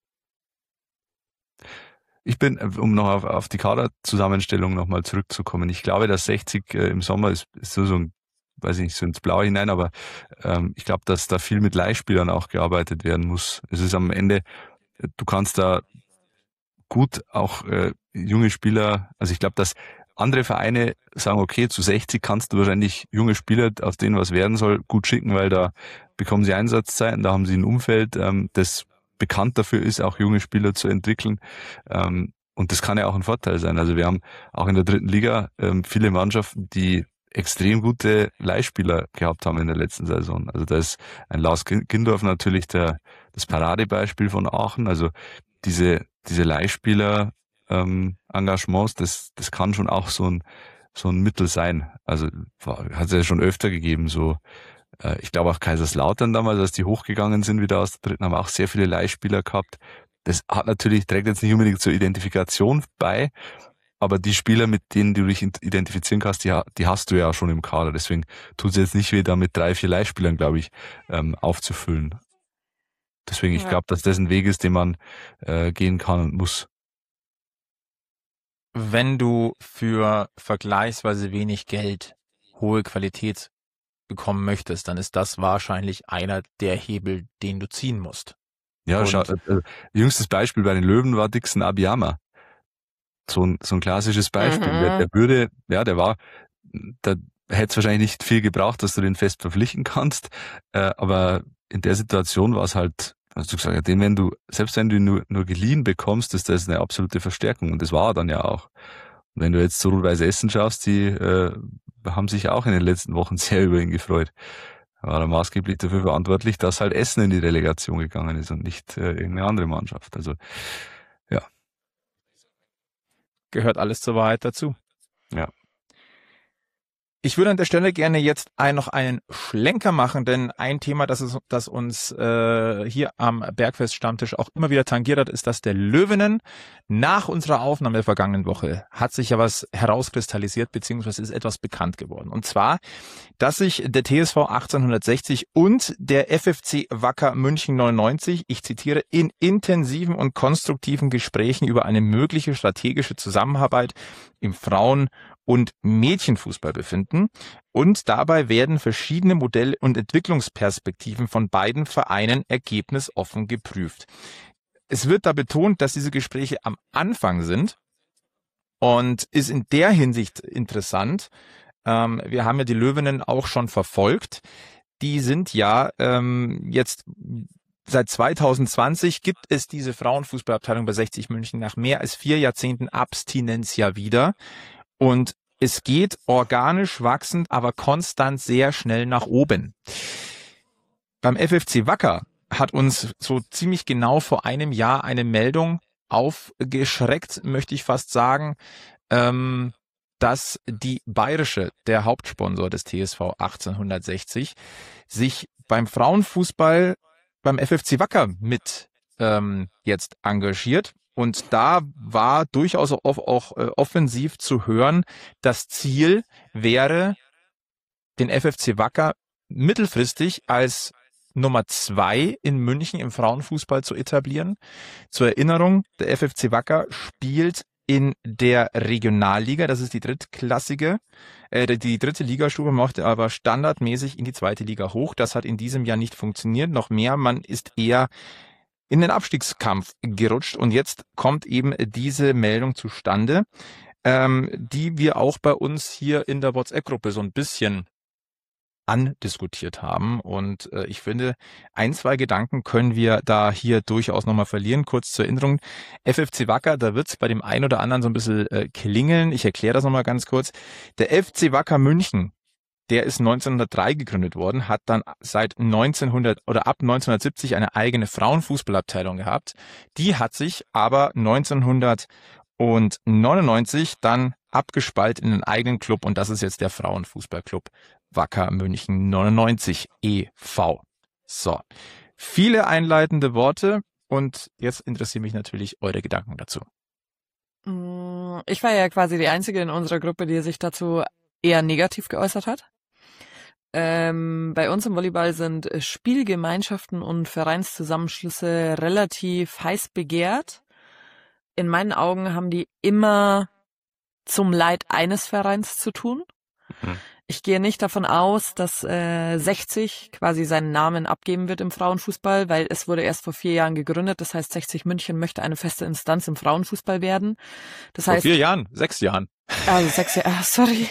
Ich bin, um noch auf die Kaderzusammenstellung nochmal zurückzukommen, ich glaube, dass 60 im Sommer ist so ein, weiß ich nicht, so ins Blaue hinein, aber ich glaube, dass da viel mit Leihspielern auch gearbeitet werden muss. Es ist am Ende, du kannst da gut auch junge Spieler, also ich glaube, dass andere Vereine sagen, okay, zu 60 kannst du wahrscheinlich junge Spieler, aus denen was werden soll, gut schicken, weil da bekommen sie Einsatzzeiten, da haben sie ein Umfeld, das bekannt dafür ist, auch junge Spieler zu entwickeln. Und das kann ja auch ein Vorteil sein. Also wir haben auch in der 3. Liga viele Mannschaften, die extrem gute Leihspieler gehabt haben in der letzten Saison. Also da ist ein Lars Gindorf natürlich das Paradebeispiel von Aachen. Also diese Leihspieler Engagements, das kann schon auch so ein Mittel sein. Also hat es ja schon öfter gegeben, so ich glaube auch Kaiserslautern damals, als die hochgegangen sind, wieder aus der dritten, haben auch sehr viele Leihspieler gehabt. Das trägt jetzt nicht unbedingt zur Identifikation bei, aber die Spieler, mit denen du dich identifizieren kannst, die hast du ja schon im Kader. Deswegen tut es jetzt nicht weh, da mit 3-4 Leihspielern, glaube ich, aufzufüllen. Deswegen, ich glaube, dass das ein Weg ist, den man gehen kann und muss. Wenn du für vergleichsweise wenig Geld hohe Qualität bekommen möchtest, dann ist das wahrscheinlich einer der Hebel, den du ziehen musst. Ja, jüngstes Beispiel bei den Löwen war Dixon Abiyama. So ein klassisches Beispiel. Da hätte es wahrscheinlich nicht viel gebraucht, dass du den fest verpflichten kannst, aber in der Situation war es halt, hast du gesagt, selbst wenn du ihn nur geliehen bekommst, ist das eine absolute Verstärkung, und das war er dann ja auch. Und wenn du jetzt zu Rot-Weiß Essen schaust, die haben sich auch in den letzten Wochen sehr über ihn gefreut. War er maßgeblich dafür verantwortlich, dass halt Essen in die Relegation gegangen ist und nicht irgendeine andere Mannschaft. Also, ja. Gehört alles zur Wahrheit dazu. Ja. Ich würde an der Stelle gerne jetzt noch einen Schlenker machen, denn ein Thema, das uns hier am Bergfest Stammtisch auch immer wieder tangiert hat, ist das der Löwinnen. Nach unserer Aufnahme der vergangenen Woche hat sich ja was herauskristallisiert, beziehungsweise ist etwas bekannt geworden. Und zwar, dass sich der TSV 1860 und der FFC Wacker München 99, ich zitiere, in intensiven und konstruktiven Gesprächen über eine mögliche strategische Zusammenarbeit im Frauen- und Mädchenfußball befinden, und dabei werden verschiedene Modell- und Entwicklungsperspektiven von beiden Vereinen ergebnisoffen geprüft. Es wird da betont, dass diese Gespräche am Anfang sind und ist in der Hinsicht interessant. Wir haben ja die Löwinnen auch schon verfolgt. Die sind ja jetzt seit 2020 gibt es diese Frauenfußballabteilung bei 60 München nach mehr als 4 Jahrzehnten Abstinenz ja wieder. Und es geht organisch wachsend, aber konstant sehr schnell nach oben. Beim FFC Wacker hat uns so ziemlich genau vor einem Jahr eine Meldung aufgeschreckt, möchte ich fast sagen, dass die Bayerische, der Hauptsponsor des TSV 1860, sich beim Frauenfußball beim FFC Wacker mit jetzt engagiert. Und da war durchaus auch offensiv zu hören, das Ziel wäre, den FFC Wacker mittelfristig als Nummer 2 in München im Frauenfußball zu etablieren. Zur Erinnerung, der FFC Wacker spielt in der Regionalliga, das ist die drittklassige, die dritte Ligastufe, mochte aber standardmäßig in die zweite Liga hoch. Das hat in diesem Jahr nicht funktioniert. Noch mehr, man ist eher in den Abstiegskampf gerutscht, und jetzt kommt eben diese Meldung zustande, die wir auch bei uns hier in der WhatsApp-Gruppe so ein bisschen andiskutiert haben, und ich finde, 1-2 Gedanken können wir da hier durchaus nochmal verlieren. Kurz zur Erinnerung, FFC Wacker, da wird es bei dem einen oder anderen so ein bisschen klingeln. Ich erkläre das nochmal ganz kurz. Der FC Wacker München, der ist 1903 gegründet worden, hat dann ab 1970 eine eigene Frauenfußballabteilung gehabt. Die hat sich aber 1999 dann abgespalten in einen eigenen Club, und das ist jetzt der Frauenfußballclub Wacker München 99 e.V. So, viele einleitende Worte, und jetzt interessieren mich natürlich eure Gedanken dazu. Ich war ja quasi die Einzige in unserer Gruppe, die sich dazu eher negativ geäußert hat. Bei uns im Volleyball sind Spielgemeinschaften und Vereinszusammenschlüsse relativ heiß begehrt. In meinen Augen haben die immer zum Leid eines Vereins zu tun. Mhm. Ich gehe nicht davon aus, dass 60 quasi seinen Namen abgeben wird im Frauenfußball, weil es wurde erst vor 4 Jahren gegründet. Das heißt, 60 München möchte eine feste Instanz im Frauenfußball werden. Das heißt, vor 4 Jahren? 6 Jahren. Also 6 Jahre, sorry.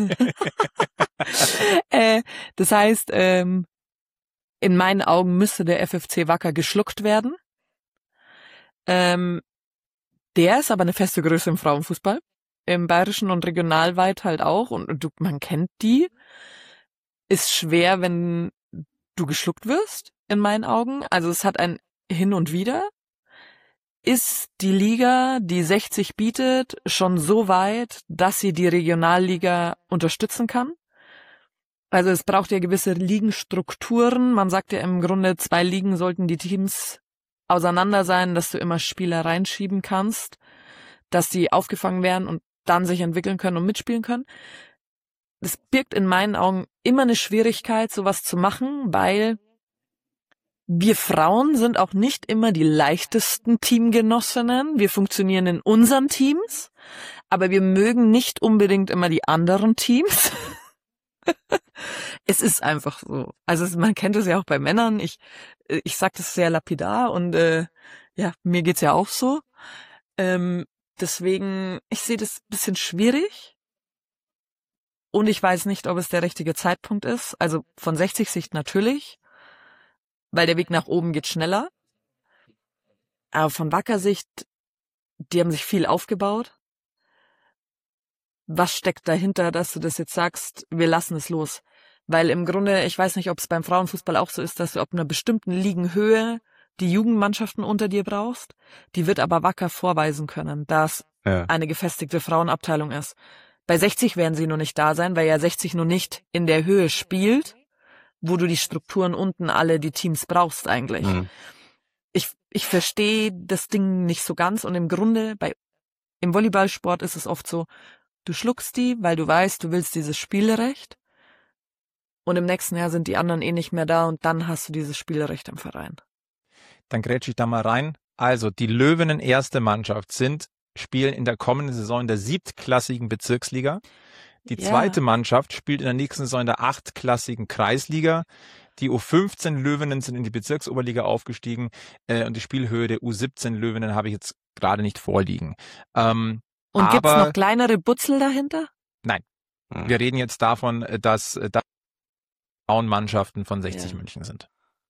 Das heißt, in meinen Augen müsste der FFC Wacker geschluckt werden. Der ist aber eine feste Größe im Frauenfußball. im Bayerischen und regionalweit halt auch und man kennt die. Ist schwer, wenn du geschluckt wirst, in meinen Augen. Also es hat ein Hin und Wider. Ist die Liga, die 60 bietet, schon so weit, dass sie die Regionalliga unterstützen kann? Also es braucht ja gewisse Ligenstrukturen. Man sagt ja im Grunde, 2 Ligen sollten die Teams auseinander sein, dass du immer Spieler reinschieben kannst, dass die aufgefangen werden und dann sich entwickeln können und mitspielen können. Es birgt in meinen Augen immer eine Schwierigkeit, sowas zu machen, weil wir Frauen sind auch nicht immer die leichtesten Teamgenossinnen. Wir funktionieren in unseren Teams, aber wir mögen nicht unbedingt immer die anderen Teams. Es ist einfach so. Also man kennt es ja auch bei Männern. Ich sag das sehr lapidar und ja, mir geht's ja auch so. Deswegen, ich sehe das ein bisschen schwierig. Und ich weiß nicht, ob es der richtige Zeitpunkt ist. Also von 60 Sicht natürlich, weil der Weg nach oben geht schneller. Aber von Wacker Sicht, die haben sich viel aufgebaut. Was steckt dahinter, dass du das jetzt sagst, wir lassen es los? Weil im Grunde, ich weiß nicht, ob es beim Frauenfußball auch so ist, dass du ab einer bestimmten Ligenhöhe die Jugendmannschaften unter dir brauchst. Die wird aber Wacker vorweisen können, dass eine gefestigte Frauenabteilung ist. Bei 60 werden sie noch nicht da sein, weil ja 60 noch nicht in der Höhe spielt, wo du die Strukturen unten alle, die Teams brauchst eigentlich. Mhm. Ich verstehe das Ding nicht so ganz und im Grunde im Volleyballsport ist es oft so, du schluckst die, weil du weißt, du willst dieses Spielrecht und im nächsten Jahr sind die anderen eh nicht mehr da und dann hast du dieses Spielrecht im Verein. Dann grätsche ich da mal rein. Also die Löwinnen erste Mannschaft spielen in der kommenden Saison in der 7. Bezirksliga. Die zweite Mannschaft spielt in der nächsten Saison in der 8. Kreisliga. Die U15 Löwinnen sind in die Bezirksoberliga aufgestiegen und die Spielhöhe der U17 Löwinnen habe ich jetzt gerade nicht vorliegen. Und gibt's noch kleinere Butzel dahinter? Nein. Wir reden jetzt davon, dass da Frauenmannschaften von 60 München sind.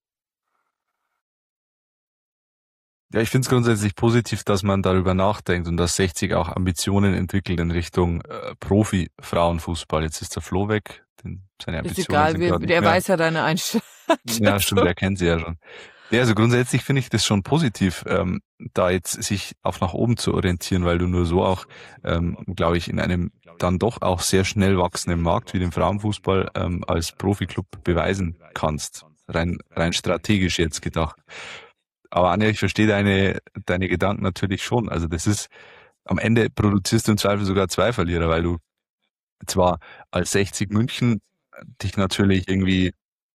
Ja, ich finde es grundsätzlich positiv, dass man darüber nachdenkt und dass 60 auch Ambitionen entwickelt in Richtung Profi-Frauenfußball. Jetzt ist der Flo weg. Seine Ambitionen ist egal, sind der weiß ja deine Einstellung. Ja, stimmt, der kennt sie ja schon. Ja, also grundsätzlich finde ich das schon positiv, da jetzt sich auf nach oben zu orientieren, weil du nur so auch, glaube ich, in einem dann doch auch sehr schnell wachsenden Markt wie dem Frauenfußball als Profiklub beweisen kannst. Rein strategisch jetzt gedacht. Aber Anja, ich verstehe deine Gedanken natürlich schon. Also das ist, am Ende produzierst du im Zweifel sogar 2 Verlierer, weil du zwar als 60 München dich natürlich irgendwie,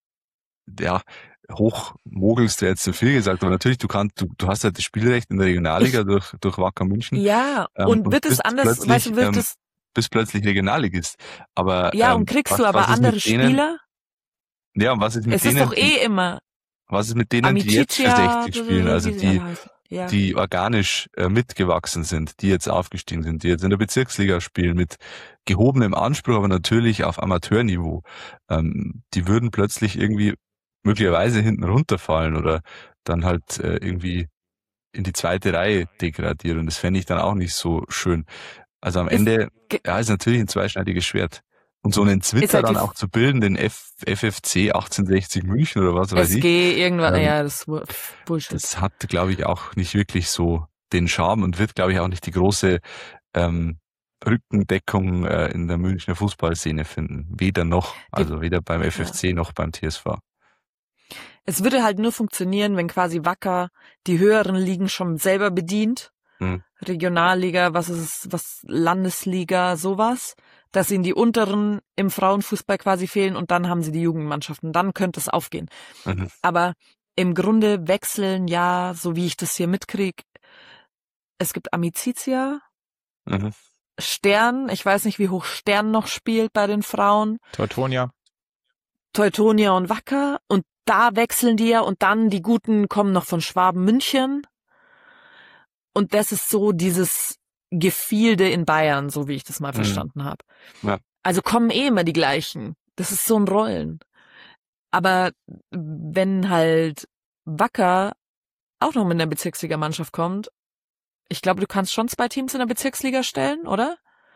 hochmogelst, wäre jetzt zu viel gesagt, aber natürlich, du hast halt das Spielrecht in der Regionalliga durch Wacker München. Ja, und wird es anders, weißt du, bist plötzlich Regionalligist. Aber, ja, und kriegst du aber andere Spieler? Ja, und was ist mit denen? Es ist doch immer. Was ist mit denen, die jetzt für 60 spielen, also die organisch mitgewachsen sind, die jetzt aufgestiegen sind, die jetzt in der Bezirksliga spielen, mit gehobenem Anspruch, aber natürlich auf Amateurniveau. Die würden plötzlich irgendwie möglicherweise hinten runterfallen oder dann halt irgendwie in die 2. Reihe degradieren. Und das fände ich dann auch nicht so schön. Also am Ende, ist natürlich ein zweischneidiges Schwert. Und so einen Twitter dann auch zu bilden, den FFC 1860 München oder was weiß ich. SG irgendwann, das ist Bullshit. Das hat, glaube ich, auch nicht wirklich so den Charme und wird, glaube ich, auch nicht die große Rückendeckung in der Münchner Fußballszene finden. Weder beim FFC noch beim TSV. Es würde halt nur funktionieren, wenn quasi Wacker die höheren Ligen schon selber bedient. Regionalliga, was Landesliga, sowas. Dass ihnen die unteren im Frauenfußball quasi fehlen und dann haben sie die Jugendmannschaften. Dann könnte es aufgehen. Mhm. Aber im Grunde wechseln so wie ich das hier mitkriege, es gibt Amicizia, Stern, ich weiß nicht, wie hoch Stern noch spielt bei den Frauen. Teutonia und Wacker und da wechseln die und dann die Guten kommen noch von Schwaben München. Und das ist so dieses Gefilde in Bayern, so wie ich das mal verstanden habe. Ja. Also kommen immer die gleichen. Das ist so ein Rollen. Aber wenn halt Wacker auch noch mit einer Bezirksliga-Mannschaft kommt, ich glaube, du kannst schon 2 Teams in der Bezirksliga stellen, oder?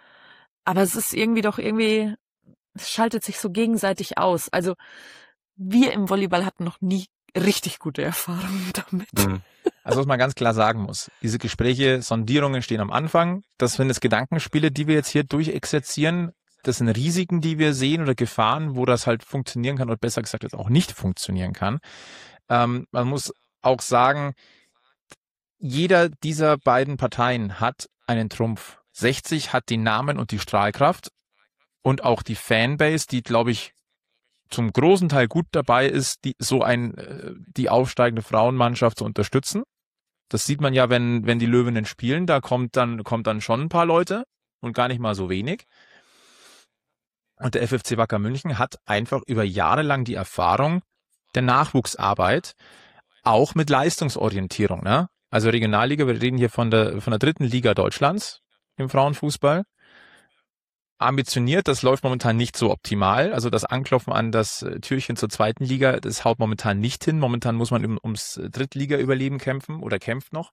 Aber es ist irgendwie, es schaltet sich so gegenseitig aus. Also wir im Volleyball hatten noch nie richtig gute Erfahrungen damit. Mhm. Also was man ganz klar sagen muss, diese Gespräche, Sondierungen stehen am Anfang. Das sind jetzt Gedankenspiele, die wir jetzt hier durchexerzieren. Das sind Risiken, die wir sehen oder Gefahren, wo das halt funktionieren kann oder besser gesagt jetzt auch nicht funktionieren kann. Man muss auch sagen, jeder dieser beiden Parteien hat einen Trumpf. 60 hat den Namen und die Strahlkraft und auch die Fanbase, die, glaube ich, zum großen Teil gut dabei ist, die aufsteigende Frauenmannschaft zu unterstützen. Das sieht man ja, wenn die Löwinnen spielen, da kommt dann schon ein paar Leute und gar nicht mal so wenig. Und der FFC Wacker München hat einfach über Jahre lang die Erfahrung der Nachwuchsarbeit, auch mit Leistungsorientierung, ne? Also Regionalliga, wir reden hier von der 3. Liga Deutschlands im Frauenfußball. Ambitioniert, das läuft momentan nicht so optimal. Also das Anklopfen an das Türchen zur 2. Liga, das haut momentan nicht hin. Momentan muss man ums Drittliga-Überleben kämpfen oder kämpft noch.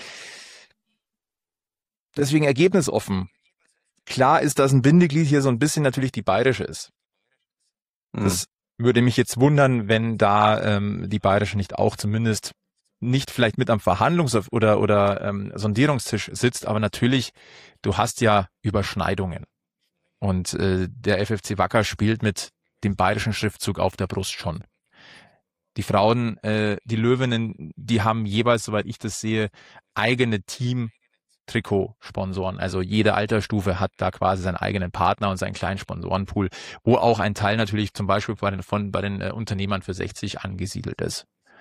Deswegen ergebnisoffen. Klar ist, dass ein Bindeglied hier so ein bisschen natürlich die bayerische ist. Das würde mich jetzt wundern, wenn da die bayerische nicht auch zumindest nicht vielleicht mit am Verhandlungs- oder Sondierungstisch sitzt, aber natürlich, du hast ja Überschneidungen. Und der FFC Wacker spielt mit dem bayerischen Schriftzug auf der Brust schon. Die Frauen, die Löwinnen, die haben jeweils, soweit ich das sehe, eigene Team-Trikotsponsoren. Also jede Altersstufe hat da quasi seinen eigenen Partner und seinen kleinen Sponsorenpool, wo auch ein Teil natürlich zum Beispiel bei den Unternehmern für 60 angesiedelt ist.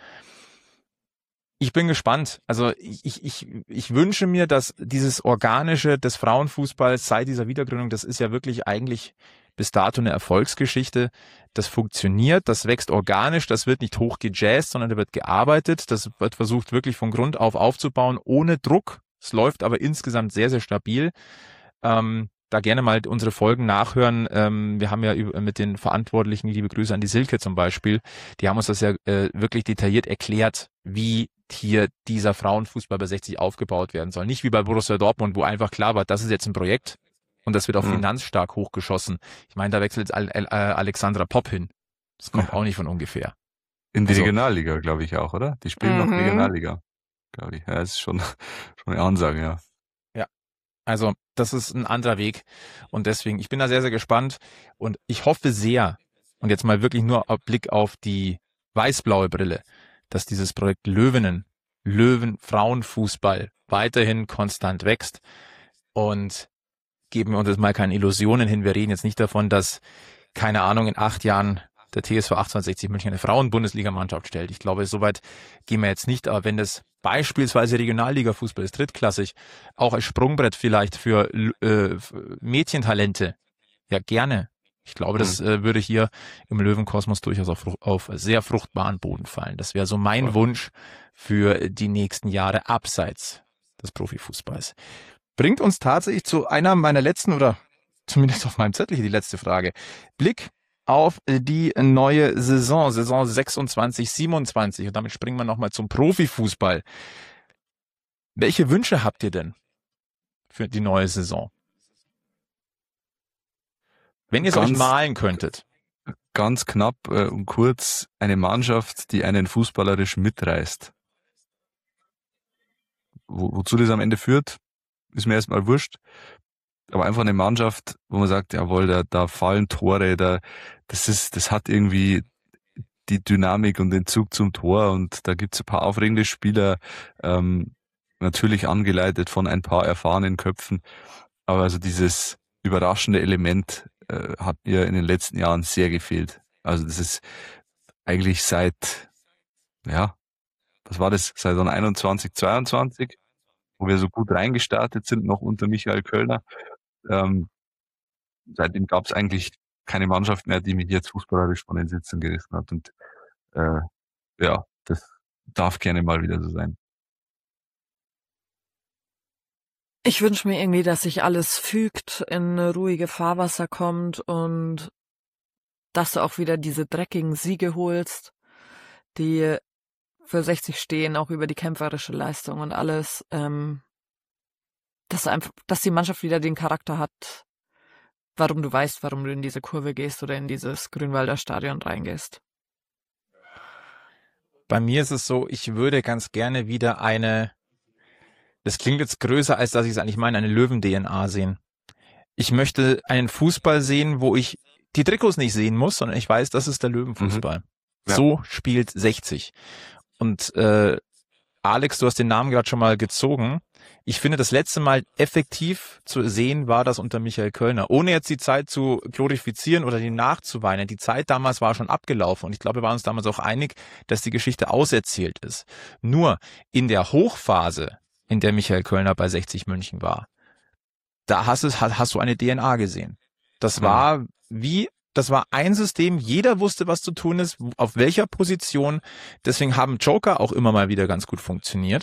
Ich bin gespannt. Also ich wünsche mir, dass dieses Organische des Frauenfußballs seit dieser Wiedergründung, das ist ja wirklich eigentlich bis dato eine Erfolgsgeschichte. Das funktioniert, das wächst organisch, das wird nicht hochgejazzt, sondern da wird gearbeitet. Das wird versucht wirklich von Grund auf aufzubauen, ohne Druck. Es läuft aber insgesamt sehr, sehr stabil. Da gerne mal unsere Folgen nachhören. Wir haben ja mit den Verantwortlichen, liebe Grüße an die Silke zum Beispiel, die haben uns das ja wirklich detailliert erklärt, wie hier dieser Frauenfußball bei 60 aufgebaut werden soll. Nicht wie bei Borussia Dortmund, wo einfach klar war, das ist jetzt ein Projekt und das wird auch finanzstark hochgeschossen. Ich meine, da wechselt Alexandra Popp hin. Das kommt auch nicht von ungefähr. In die Regionalliga, glaube ich auch, oder? Die spielen noch Regionalliga, glaube ich. Ja, das ist schon eine Ansage, ja. Ja, also das ist ein anderer Weg und deswegen, ich bin da sehr, sehr gespannt und ich hoffe sehr, und jetzt mal wirklich nur Blick auf die weiß-blaue Brille, dass dieses Projekt Löwen-Frauenfußball weiterhin konstant wächst und geben wir uns jetzt mal keine Illusionen hin. Wir reden jetzt nicht davon, dass, keine Ahnung, in 8 Jahren der TSV 1860 München eine Frauen-Bundesligamannschaft stellt. Ich glaube, soweit gehen wir jetzt nicht, aber wenn das beispielsweise Regionalliga-Fußball ist, drittklassig, auch als Sprungbrett vielleicht für Mädchentalente, ja gerne. Ich glaube, das würde hier im Löwenkosmos durchaus auf sehr fruchtbaren Boden fallen. Das wäre so mein Wunsch für die nächsten Jahre abseits des Profifußballs. Bringt uns tatsächlich zu einer meiner letzten oder zumindest auf meinem Zettel hier die letzte Frage. Blick auf die neue Saison 26, 27 und damit springen wir nochmal zum Profifußball. Welche Wünsche habt ihr denn für die neue Saison? Wenn ihr es euch malen könntet. Ganz knapp und kurz, eine Mannschaft, die einen fußballerisch mitreißt. Wozu das am Ende führt, ist mir erstmal wurscht. Aber einfach eine Mannschaft, wo man sagt, jawohl, da fallen Tore, das hat irgendwie die Dynamik und den Zug zum Tor und da gibt's ein paar aufregende Spieler, natürlich angeleitet von ein paar erfahrenen Köpfen. Aber also dieses überraschende Element hat mir in den letzten Jahren sehr gefehlt. Also das ist eigentlich seit, was war das, seit 21, 22, wo wir so gut reingestartet sind, noch unter Michael Kölner. Seitdem gab es eigentlich keine Mannschaft mehr, die mich jetzt fußballerisch von den Sitzen gerissen hat. Und das darf gerne mal wieder so sein. Ich wünsche mir irgendwie, dass sich alles fügt, in ruhige Fahrwasser kommt und dass du auch wieder diese dreckigen Siege holst, die für 60 stehen, auch über die kämpferische Leistung und alles, dass die Mannschaft wieder den Charakter hat, warum du weißt, warum du in diese Kurve gehst oder in dieses Grünwalder Stadion reingehst. Bei mir ist es so, ich würde ganz gerne wieder das klingt jetzt größer, als dass ich es eigentlich meine, eine Löwen-DNA sehen. Ich möchte einen Fußball sehen, wo ich die Trikots nicht sehen muss, sondern ich weiß, das ist der Löwenfußball. Ja. So spielt 60. Und Alex, du hast den Namen gerade schon mal gezogen. Ich finde, das letzte Mal effektiv zu sehen war das unter Michael Kölner. Ohne jetzt die Zeit zu glorifizieren oder die nachzuweinen. Die Zeit damals war schon abgelaufen und ich glaube, wir waren uns damals auch einig, dass die Geschichte auserzählt ist. Nur in der Hochphase, in der Michael Kölner bei 60 München war, da hast du eine DNA gesehen. Das war ein System, jeder wusste, was zu tun ist, auf welcher Position. Deswegen haben Joker auch immer mal wieder ganz gut funktioniert.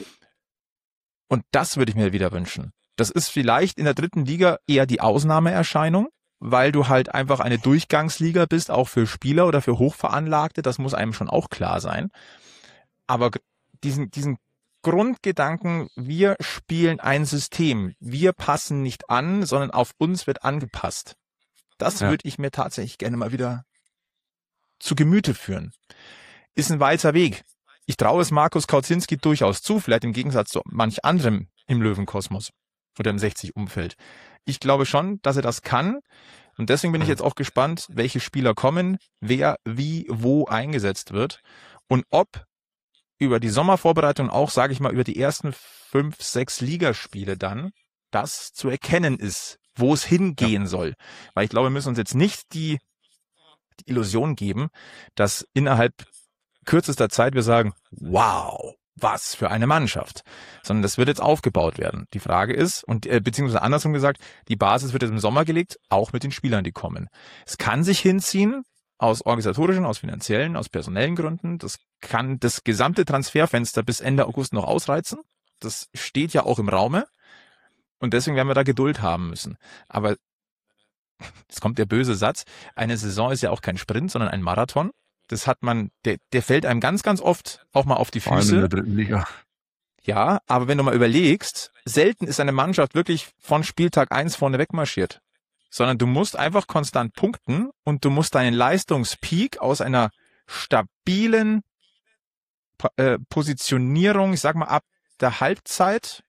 Und das würde ich mir wieder wünschen. Das ist vielleicht in der 3. Liga eher die Ausnahmeerscheinung, weil du halt einfach eine Durchgangsliga bist, auch für Spieler oder für Hochveranlagte. Das muss einem schon auch klar sein. Aber diesen Grundgedanken, wir spielen ein System. Wir passen nicht an, sondern auf uns wird angepasst. Das würde ich mir tatsächlich gerne mal wieder zu Gemüte führen. Ist ein weiter Weg. Ich traue es Markus Kauzinski durchaus zu, vielleicht im Gegensatz zu manch anderem im Löwenkosmos oder im 60-Umfeld. Ich glaube schon, dass er das kann. Und deswegen bin ich jetzt auch gespannt, welche Spieler kommen, wer wie wo eingesetzt wird und ob über die Sommervorbereitung auch, sage ich mal, über die ersten 5, 6 Ligaspiele dann das zu erkennen ist, wo es hingehen soll. Weil ich glaube, wir müssen uns jetzt nicht die Illusion geben, dass innerhalb kürzester Zeit wir sagen, wow, was für eine Mannschaft. Sondern das wird jetzt aufgebaut werden. Die Frage ist, beziehungsweise andersrum gesagt, die Basis wird jetzt im Sommer gelegt, auch mit den Spielern, die kommen. Es kann sich hinziehen, aus organisatorischen, aus finanziellen, aus personellen Gründen. Das kann das gesamte Transferfenster bis Ende August noch ausreizen. Das steht ja auch im Raume. Und deswegen werden wir da Geduld haben müssen. Aber jetzt kommt der böse Satz, eine Saison ist ja auch kein Sprint, sondern ein Marathon. Das hat der fällt einem ganz, ganz oft auch mal auf die Füße. Vor allem in der 3. Liga. Ja, aber wenn du mal überlegst, selten ist eine Mannschaft wirklich von Spieltag 1 vorne wegmarschiert. Sondern du musst einfach konstant punkten und du musst deinen Leistungspeak aus einer stabilen Positionierung, ich sag mal ab der Halbzeit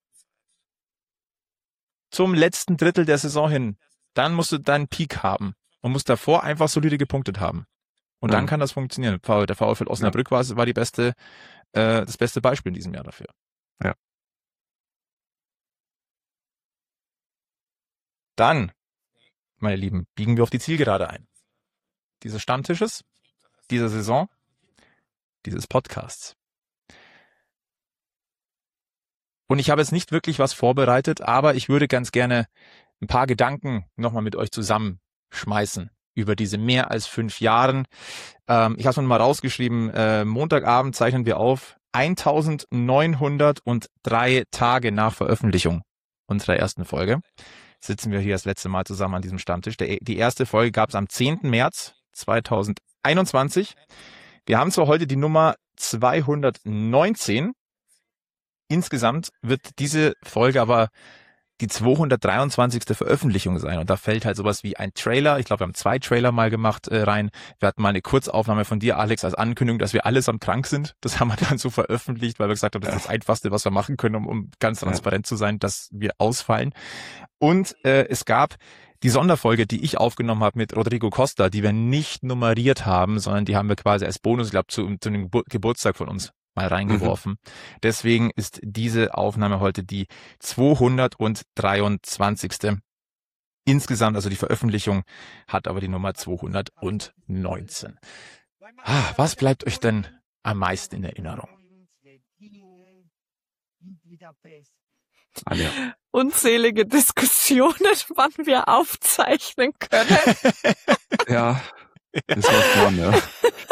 zum letzten Drittel der Saison hin, dann musst du deinen Peak haben und musst davor einfach solide gepunktet haben. Und dann kann das funktionieren. Der VfL Osnabrück war das beste Beispiel in diesem Jahr dafür. Ja. Dann, meine Lieben, biegen wir auf die Zielgerade ein. Dieses Stammtisches, dieser Saison, dieses Podcasts. Und ich habe jetzt nicht wirklich was vorbereitet, aber ich würde ganz gerne ein paar Gedanken nochmal mit euch zusammenschmeißen über diese mehr als 5 Jahren. Ich habe es mir mal rausgeschrieben, Montagabend zeichnen wir auf, 1903 Tage nach Veröffentlichung unserer ersten Folge. Sitzen wir hier das letzte Mal zusammen an diesem Stammtisch. Die erste Folge gab es am 10. März 2021. Wir haben zwar heute die Nummer 219. Insgesamt wird diese Folge aber die 223. Veröffentlichung sein. Und da fällt halt sowas wie ein Trailer. Ich glaube, wir haben 2 Trailer mal gemacht rein. Wir hatten mal eine Kurzaufnahme von dir, Alex, als Ankündigung, dass wir allesamt krank sind. Das haben wir dann so veröffentlicht, weil wir gesagt haben, das ist das Einfachste, was wir machen können, um ganz transparent zu sein, dass wir ausfallen. Und es gab die Sonderfolge, die ich aufgenommen habe mit Rodrigo Costa, die wir nicht nummeriert haben, sondern die haben wir quasi als Bonus, ich glaube, zu dem Geburtstag von uns mal reingeworfen. Deswegen ist diese Aufnahme heute die 223. Insgesamt, also die Veröffentlichung hat aber die Nummer 219. Was bleibt euch denn am meisten in Erinnerung? Anja. Unzählige Diskussionen, wann wir aufzeichnen können. Ja, das war dran, ja.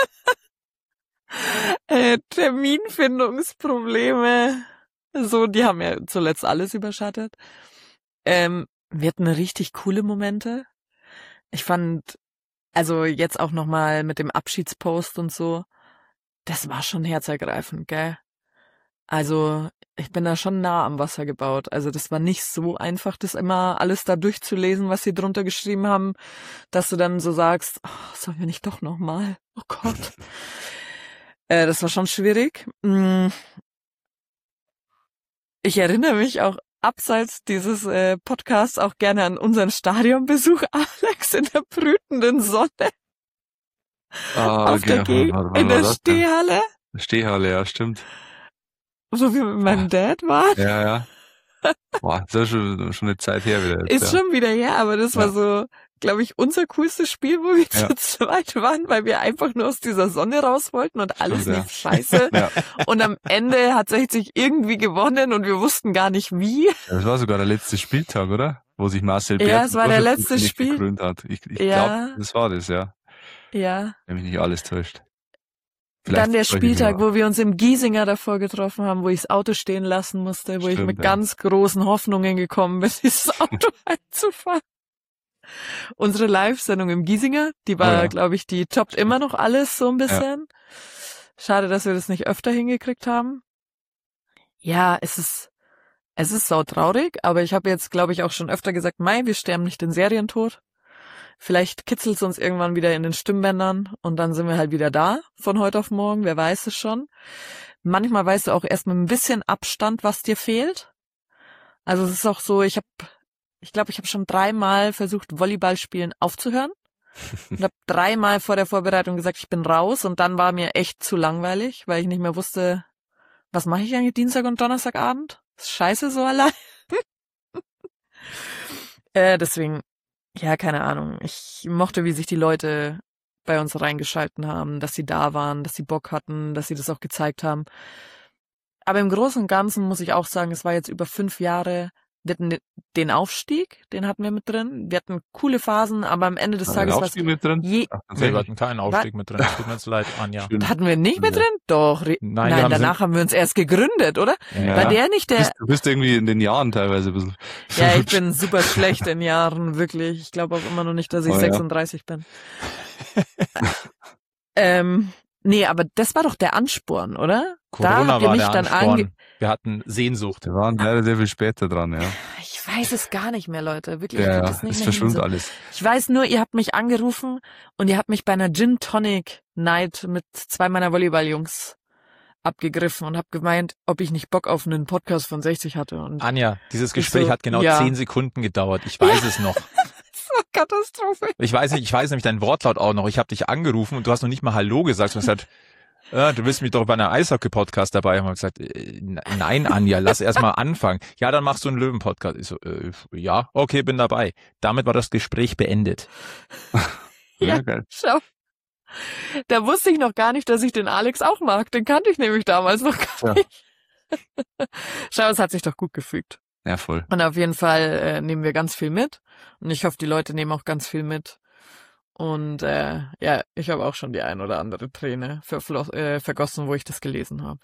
Terminfindungsprobleme. So, die haben ja zuletzt alles überschattet. Wir hatten richtig coole Momente. Ich fand, also jetzt auch nochmal mit dem Abschiedspost und so, das war schon herzergreifend, gell? Also ich bin da schon nah am Wasser gebaut. Also das war nicht so einfach, das immer alles da durchzulesen, was sie drunter geschrieben haben, dass du dann so sagst, sollen wir nicht doch nochmal? Oh Gott. Das war schon schwierig. Ich erinnere mich auch abseits dieses Podcasts auch gerne an unseren Stadionbesuch, Alex, in der brütenden Sonne. Auf der Gegend, in der Stehhalle. Stehhalle, ja, stimmt. So wie wir mit meinem Dad waren. Ja. Boah, das ist schon eine Zeit her wieder. Jetzt, Ist schon wieder her, aber das war so, glaube ich, unser coolstes Spiel, wo wir zu zweit waren, weil wir einfach nur aus dieser Sonne raus wollten und alles lief scheiße. Und am Ende hat 60 irgendwie gewonnen und wir wussten gar nicht wie. Ja, das war sogar der letzte Spieltag, oder? Wo sich Marcel Bert es war der letzte Spiel. gekrönt hat. Ich glaube, das war das, ja. Ja. Wenn mich nicht alles täuscht. Dann der Spieltag, wo wir uns im Giesinger davor getroffen haben, wo ich das Auto stehen lassen musste, wo ich mit ganz großen Hoffnungen gekommen bin, dieses Auto einzufahren. Unsere Live-Sendung im Giesinger, die war, glaube ich, die toppt immer noch alles so ein bisschen. Ja. Schade, dass wir das nicht öfter hingekriegt haben. Ja, es ist sautraurig, aber ich habe jetzt, glaube ich, auch schon öfter gesagt, wir sterben nicht den Serientod. Vielleicht kitzelt es uns irgendwann wieder in den Stimmbändern und dann sind wir halt wieder da von heute auf morgen, wer weiß es schon. Manchmal weißt du auch erst mit ein bisschen Abstand, was dir fehlt. Also es ist auch so, ich glaube, ich habe schon 3-mal versucht, Volleyballspielen aufzuhören und habe 3-mal vor der Vorbereitung gesagt, ich bin raus und dann war mir echt zu langweilig, weil ich nicht mehr wusste, was mache ich eigentlich Dienstag und Donnerstagabend? Ist scheiße so allein. Deswegen, ja, keine Ahnung. Ich mochte, wie sich die Leute bei uns reingeschalten haben, dass sie da waren, dass sie Bock hatten, dass sie das auch gezeigt haben. Aber im Großen und Ganzen muss ich auch sagen, es war jetzt über 5 Jahre. Wir hatten den Aufstieg, den hatten wir mit drin. Wir hatten coole Phasen, aber am Ende des Tages war es... mit drin? Wir hatten keinen Aufstieg mit drin. Tut mir jetzt leid, Anja. Hatten wir nicht mit drin? Doch. Nein, danach haben wir uns erst gegründet, oder? Ja. War der nicht der... Du bist irgendwie in den Jahren teilweise ein bisschen... Ja, ich bin super schlecht in Jahren, wirklich. Ich glaube auch immer noch nicht, dass ich 36 bin. Nee, aber das war doch der Ansporn, oder? Corona da habt ihr war mich der dann Ansporn. Wir hatten Sehnsucht. Wir waren leider sehr viel später dran, ja. Ich weiß es gar nicht mehr, Leute. Wirklich, Ja, das nicht es mehr verschwimmt hin. alles. Ich weiß nur, ihr habt mich angerufen und ihr habt mich bei einer Gin Tonic Night mit 2 meiner Volleyball-Jungs abgegriffen und habt gemeint, ob ich nicht Bock auf einen Podcast von 60 hatte. Und Anja, dieses Gespräch hat genau 10 Sekunden gedauert. Ich weiß es noch. Katastrophe. Ich weiß nämlich dein Wortlaut auch noch. Ich habe dich angerufen und du hast noch nicht mal Hallo gesagt. Du hast gesagt, du willst mich doch bei einer Eishockey-Podcast dabei haben. Ich habe gesagt, nein, Anja, lass erst mal anfangen. Ja, dann machst du einen Löwen-Podcast. Ich so, ja, okay, bin dabei. Damit war das Gespräch beendet. Ja, geil. Schau. Da wusste ich noch gar nicht, dass ich den Alex auch mag. Den kannte ich nämlich damals noch gar nicht. Schau, es hat sich doch gut gefügt. Ja, voll. Und auf jeden Fall nehmen wir ganz viel mit. Und ich hoffe, die Leute nehmen auch ganz viel mit. Und ich habe auch schon die ein oder andere Träne vergossen, wo ich das gelesen habe.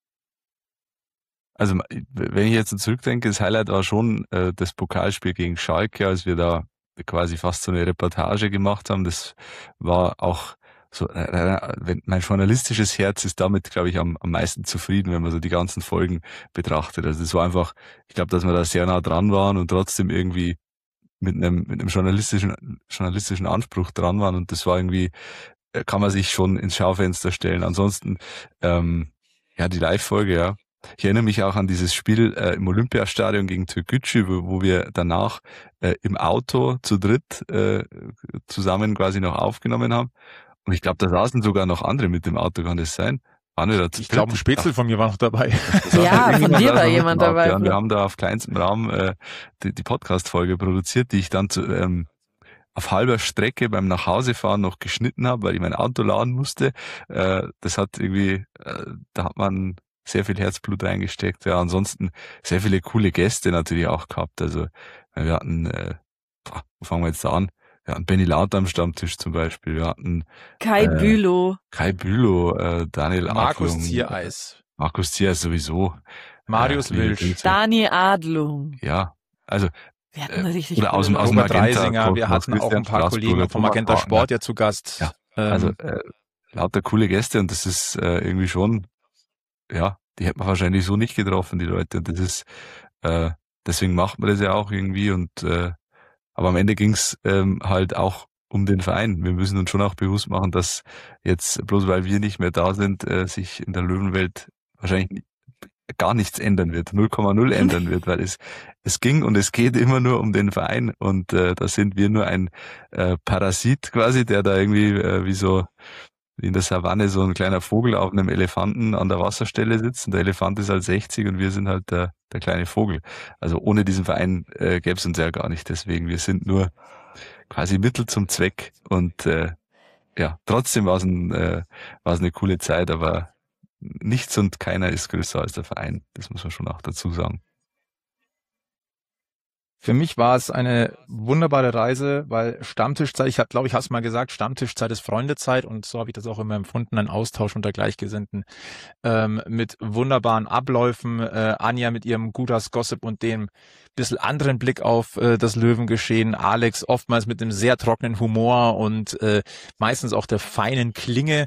Also wenn ich jetzt so zurückdenke, das Highlight war schon das Pokalspiel gegen Schalke, als wir da quasi fast so eine Reportage gemacht haben. Das war auch so, mein journalistisches Herz ist damit, glaube ich, am meisten zufrieden, wenn man so die ganzen Folgen betrachtet. Also es war einfach, ich glaube, dass wir da sehr nah dran waren und trotzdem irgendwie mit einem journalistischen Anspruch dran waren, und das war irgendwie, kann man sich schon ins Schaufenster stellen. Ansonsten, die Live-Folge, ja. Ich erinnere mich auch an dieses Spiel im Olympiastadion gegen Türkgücü, wo wir danach im Auto zu dritt zusammen quasi noch aufgenommen haben. Und ich glaube, da saßen sogar noch andere mit dem Auto, kann das sein? Ich glaube, ein Spätzle von mir war noch dabei. Ja, von dir war jemand dabei. Ja, wir haben da auf kleinstem Rahmen die Podcast-Folge produziert, die ich dann auf halber Strecke beim Nachhausefahren noch geschnitten habe, weil ich mein Auto laden musste. Das hat irgendwie, da hat man sehr viel Herzblut reingesteckt. Ja, ansonsten sehr viele coole Gäste natürlich auch gehabt. Also wir hatten, wo fangen wir jetzt da an? Wir hatten Benny Lauter am Stammtisch zum Beispiel. Wir hatten Kai Bülow, Daniel Markus Adlung, Ziereis. Markus Ziereis sowieso. Marius Wilsch. Dani Adlung. Ja, also wir hatten richtig oder aus dem Robert Magenta Reisinger. Wir hatten auch ein paar Kollegen vom Magenta Sport ja zu Gast. Ja, also lauter coole Gäste, und das ist irgendwie schon, ja, die hätte man wahrscheinlich so nicht getroffen, die Leute. Und das ist, deswegen macht man das ja auch irgendwie. Und aber am Ende ging's halt auch um den Verein. Wir müssen uns schon auch bewusst machen, dass jetzt, bloß weil wir nicht mehr da sind, sich in der Löwenwelt wahrscheinlich gar nichts ändern wird, 0,0 ändern wird, weil es ging und es geht immer nur um den Verein und da sind wir nur ein Parasit quasi, der da irgendwie wie in der Savanne so ein kleiner Vogel auf einem Elefanten an der Wasserstelle sitzt und der Elefant ist halt 60 und wir sind halt der kleine Vogel. Also ohne diesen Verein gäbe es uns ja gar nicht, deswegen wir sind nur quasi Mittel zum Zweck und ja, trotzdem war es eine coole Zeit, aber nichts und keiner ist größer als der Verein. Das muss man schon auch dazu sagen. Für mich war es eine wunderbare Reise, weil Stammtischzeit, ich glaube, ich habe es mal gesagt, Stammtischzeit ist Freundezeit und so habe ich das auch immer empfunden, ein Austausch unter Gleichgesinnten mit wunderbaren Abläufen, Anja mit ihrem Gudas Gossip und dem bisschen anderen Blick auf das Löwengeschehen, Alex oftmals mit einem sehr trockenen Humor und meistens auch der feinen Klinge,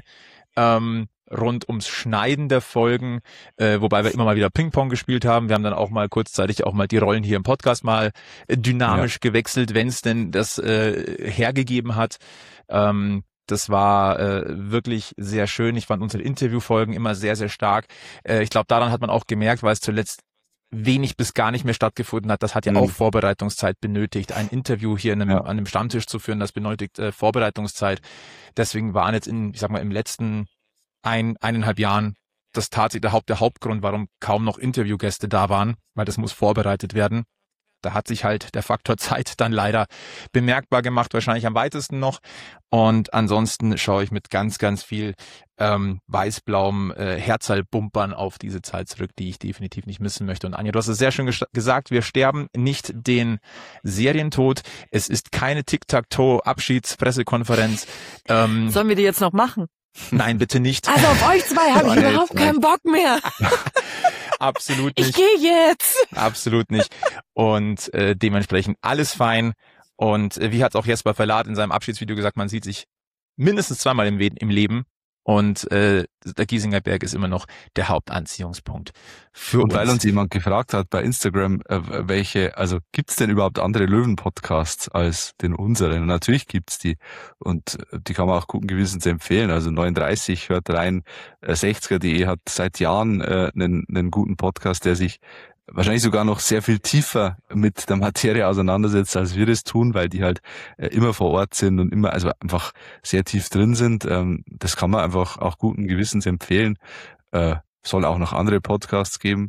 rund ums Schneiden der Folgen, wobei wir immer mal wieder Ping-Pong gespielt haben. Wir haben dann auch mal kurzzeitig auch mal die Rollen hier im Podcast mal dynamisch gewechselt, wenn es denn das hergegeben hat. Das war wirklich sehr schön. Ich fand unsere Interviewfolgen immer sehr, sehr stark. Ich glaube, daran hat man auch gemerkt, weil es zuletzt wenig bis gar nicht mehr stattgefunden hat. Das hat ja auch Vorbereitungszeit benötigt. Ein Interview hier an einem Stammtisch zu führen, das benötigt Vorbereitungszeit. Deswegen waren jetzt im letzten 1,5 Jahren das tatsächlich der Hauptgrund, warum kaum noch Interviewgäste da waren, weil das muss vorbereitet werden. Da hat sich halt der Faktor Zeit dann leider bemerkbar gemacht, wahrscheinlich am weitesten noch. Und ansonsten schaue ich mit ganz, ganz viel weiß-blauem Herzalbumpern auf diese Zeit zurück, die ich definitiv nicht missen möchte. Und Anja, du hast es sehr schön gesagt, wir sterben nicht den Serientod. Es ist keine Tic-Tac-Toe-Abschiedspressekonferenz. Sollen wir die jetzt noch machen? Nein, bitte nicht. Also auf euch zwei habe ich überhaupt keinen Bock mehr. Absolut nicht. Ich gehe jetzt. Absolut nicht. Und dementsprechend alles fein. Und wie hat es auch Jesper Verlat in seinem Abschiedsvideo gesagt, man sieht sich mindestens zweimal im Leben. Und der Giesinger Berg ist immer noch der Hauptanziehungspunkt für uns. Und weil uns jemand gefragt hat bei Instagram, gibt's denn überhaupt andere Löwen-Podcasts als den unseren? Und natürlich gibt's die. Und die kann man auch guten Gewissens empfehlen. Also 39 hört rein, 60er.de hat seit Jahren einen guten Podcast, der sich wahrscheinlich sogar noch sehr viel tiefer mit der Materie auseinandersetzt, als wir das tun, weil die halt immer vor Ort sind und immer, also einfach sehr tief drin sind. Das kann man einfach auch guten Gewissens empfehlen. Soll auch noch andere Podcasts geben.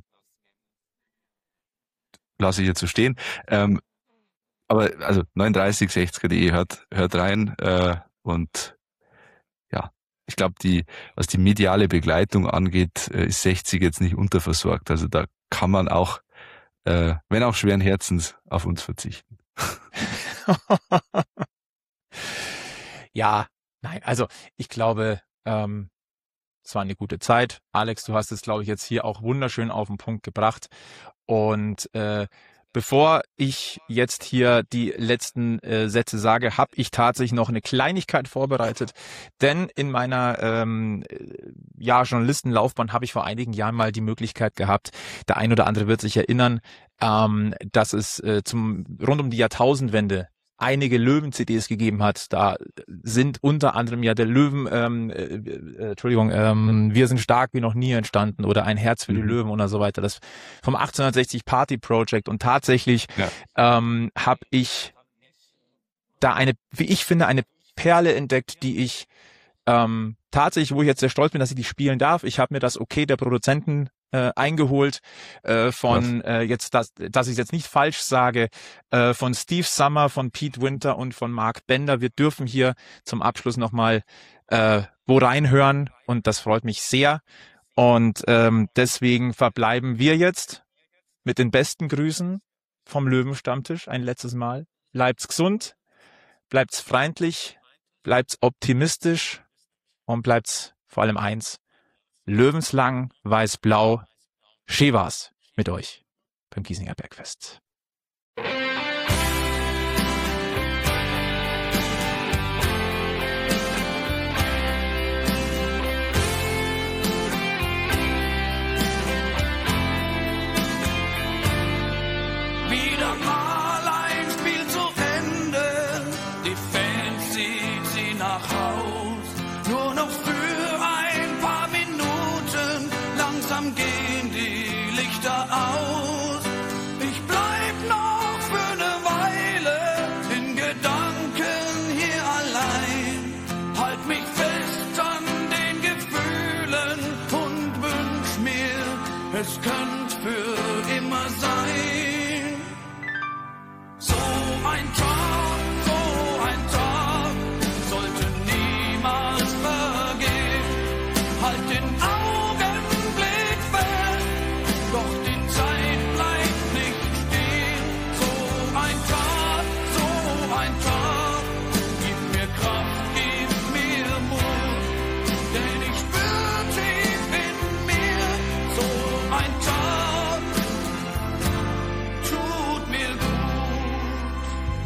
Lasse ich jetzt so stehen. Aber also 3960.de hört rein und ja, ich glaube, was die mediale Begleitung angeht, ist 60 jetzt nicht unterversorgt. Also da kann man auch, wenn auch schweren Herzens, auf uns verzichten. Ja, nein, also ich glaube, es war eine gute Zeit. Alex, du hast es, glaube ich, jetzt hier auch wunderschön auf den Punkt gebracht. Und bevor ich jetzt hier die letzten Sätze sage, habe ich tatsächlich noch eine Kleinigkeit vorbereitet. Denn in meiner Journalistenlaufbahn habe ich vor einigen Jahren mal die Möglichkeit gehabt, der ein oder andere wird sich erinnern, dass es rund um die Jahrtausendwende einige Löwen-CDs gegeben hat. Da sind unter anderem ja der Löwen, Wir sind stark wie noch nie entstanden oder Ein Herz für die Löwen oder so weiter. Das vom 1860 Party Project. Und tatsächlich habe ich da wie ich finde, eine Perle entdeckt, die ich tatsächlich, wo ich jetzt sehr stolz bin, dass ich die spielen darf. Ich habe mir das Okay der Produzenten eingeholt von jetzt, dass ich es jetzt nicht falsch sage, von Steve Summer, von Pete Winter und von Mark Bender. Wir dürfen hier zum Abschluss nochmal wo reinhören und das freut mich sehr. Und deswegen verbleiben wir jetzt mit den besten Grüßen vom Löwenstammtisch ein letztes Mal. Bleibt's gesund, bleibt's freundlich, bleibt's optimistisch und bleibt's vor allem eins: Löwenslang, weiß-blau, schön war's mit euch beim Giesinger Bergfest. wieder mal ein Spiel zu Ende. Die Fans ziehen sie nach Haus, nur noch für ein paar Minuten. Langsam gehen die Lichter aus. Ich bleib noch für eine Weile in Gedanken hier allein. Halt mich fest an den Gefühlen und wünsch mir, es könnte für immer sein. So ein Tag sollte niemals vergehen. Halt den Augenblick fest, doch die Zeit bleibt nicht stehen. So ein Tag, gib mir Kraft, gib mir Mut, denn ich spür tief in mir, so ein Tag tut mir gut.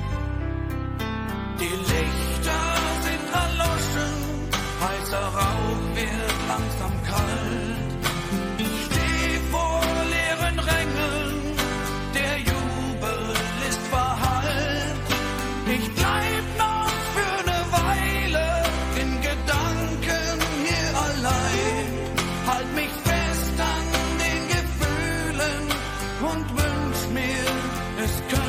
Die Lichter sind erloschen, heißer Rauch wird langsam kalt. Ich steh vor leeren Rängen, der Jubel ist verhallt. Ich bleib noch für eine Weile in Gedanken hier allein. Halt mich fest an den Gefühlen und wünsch mir, es könnte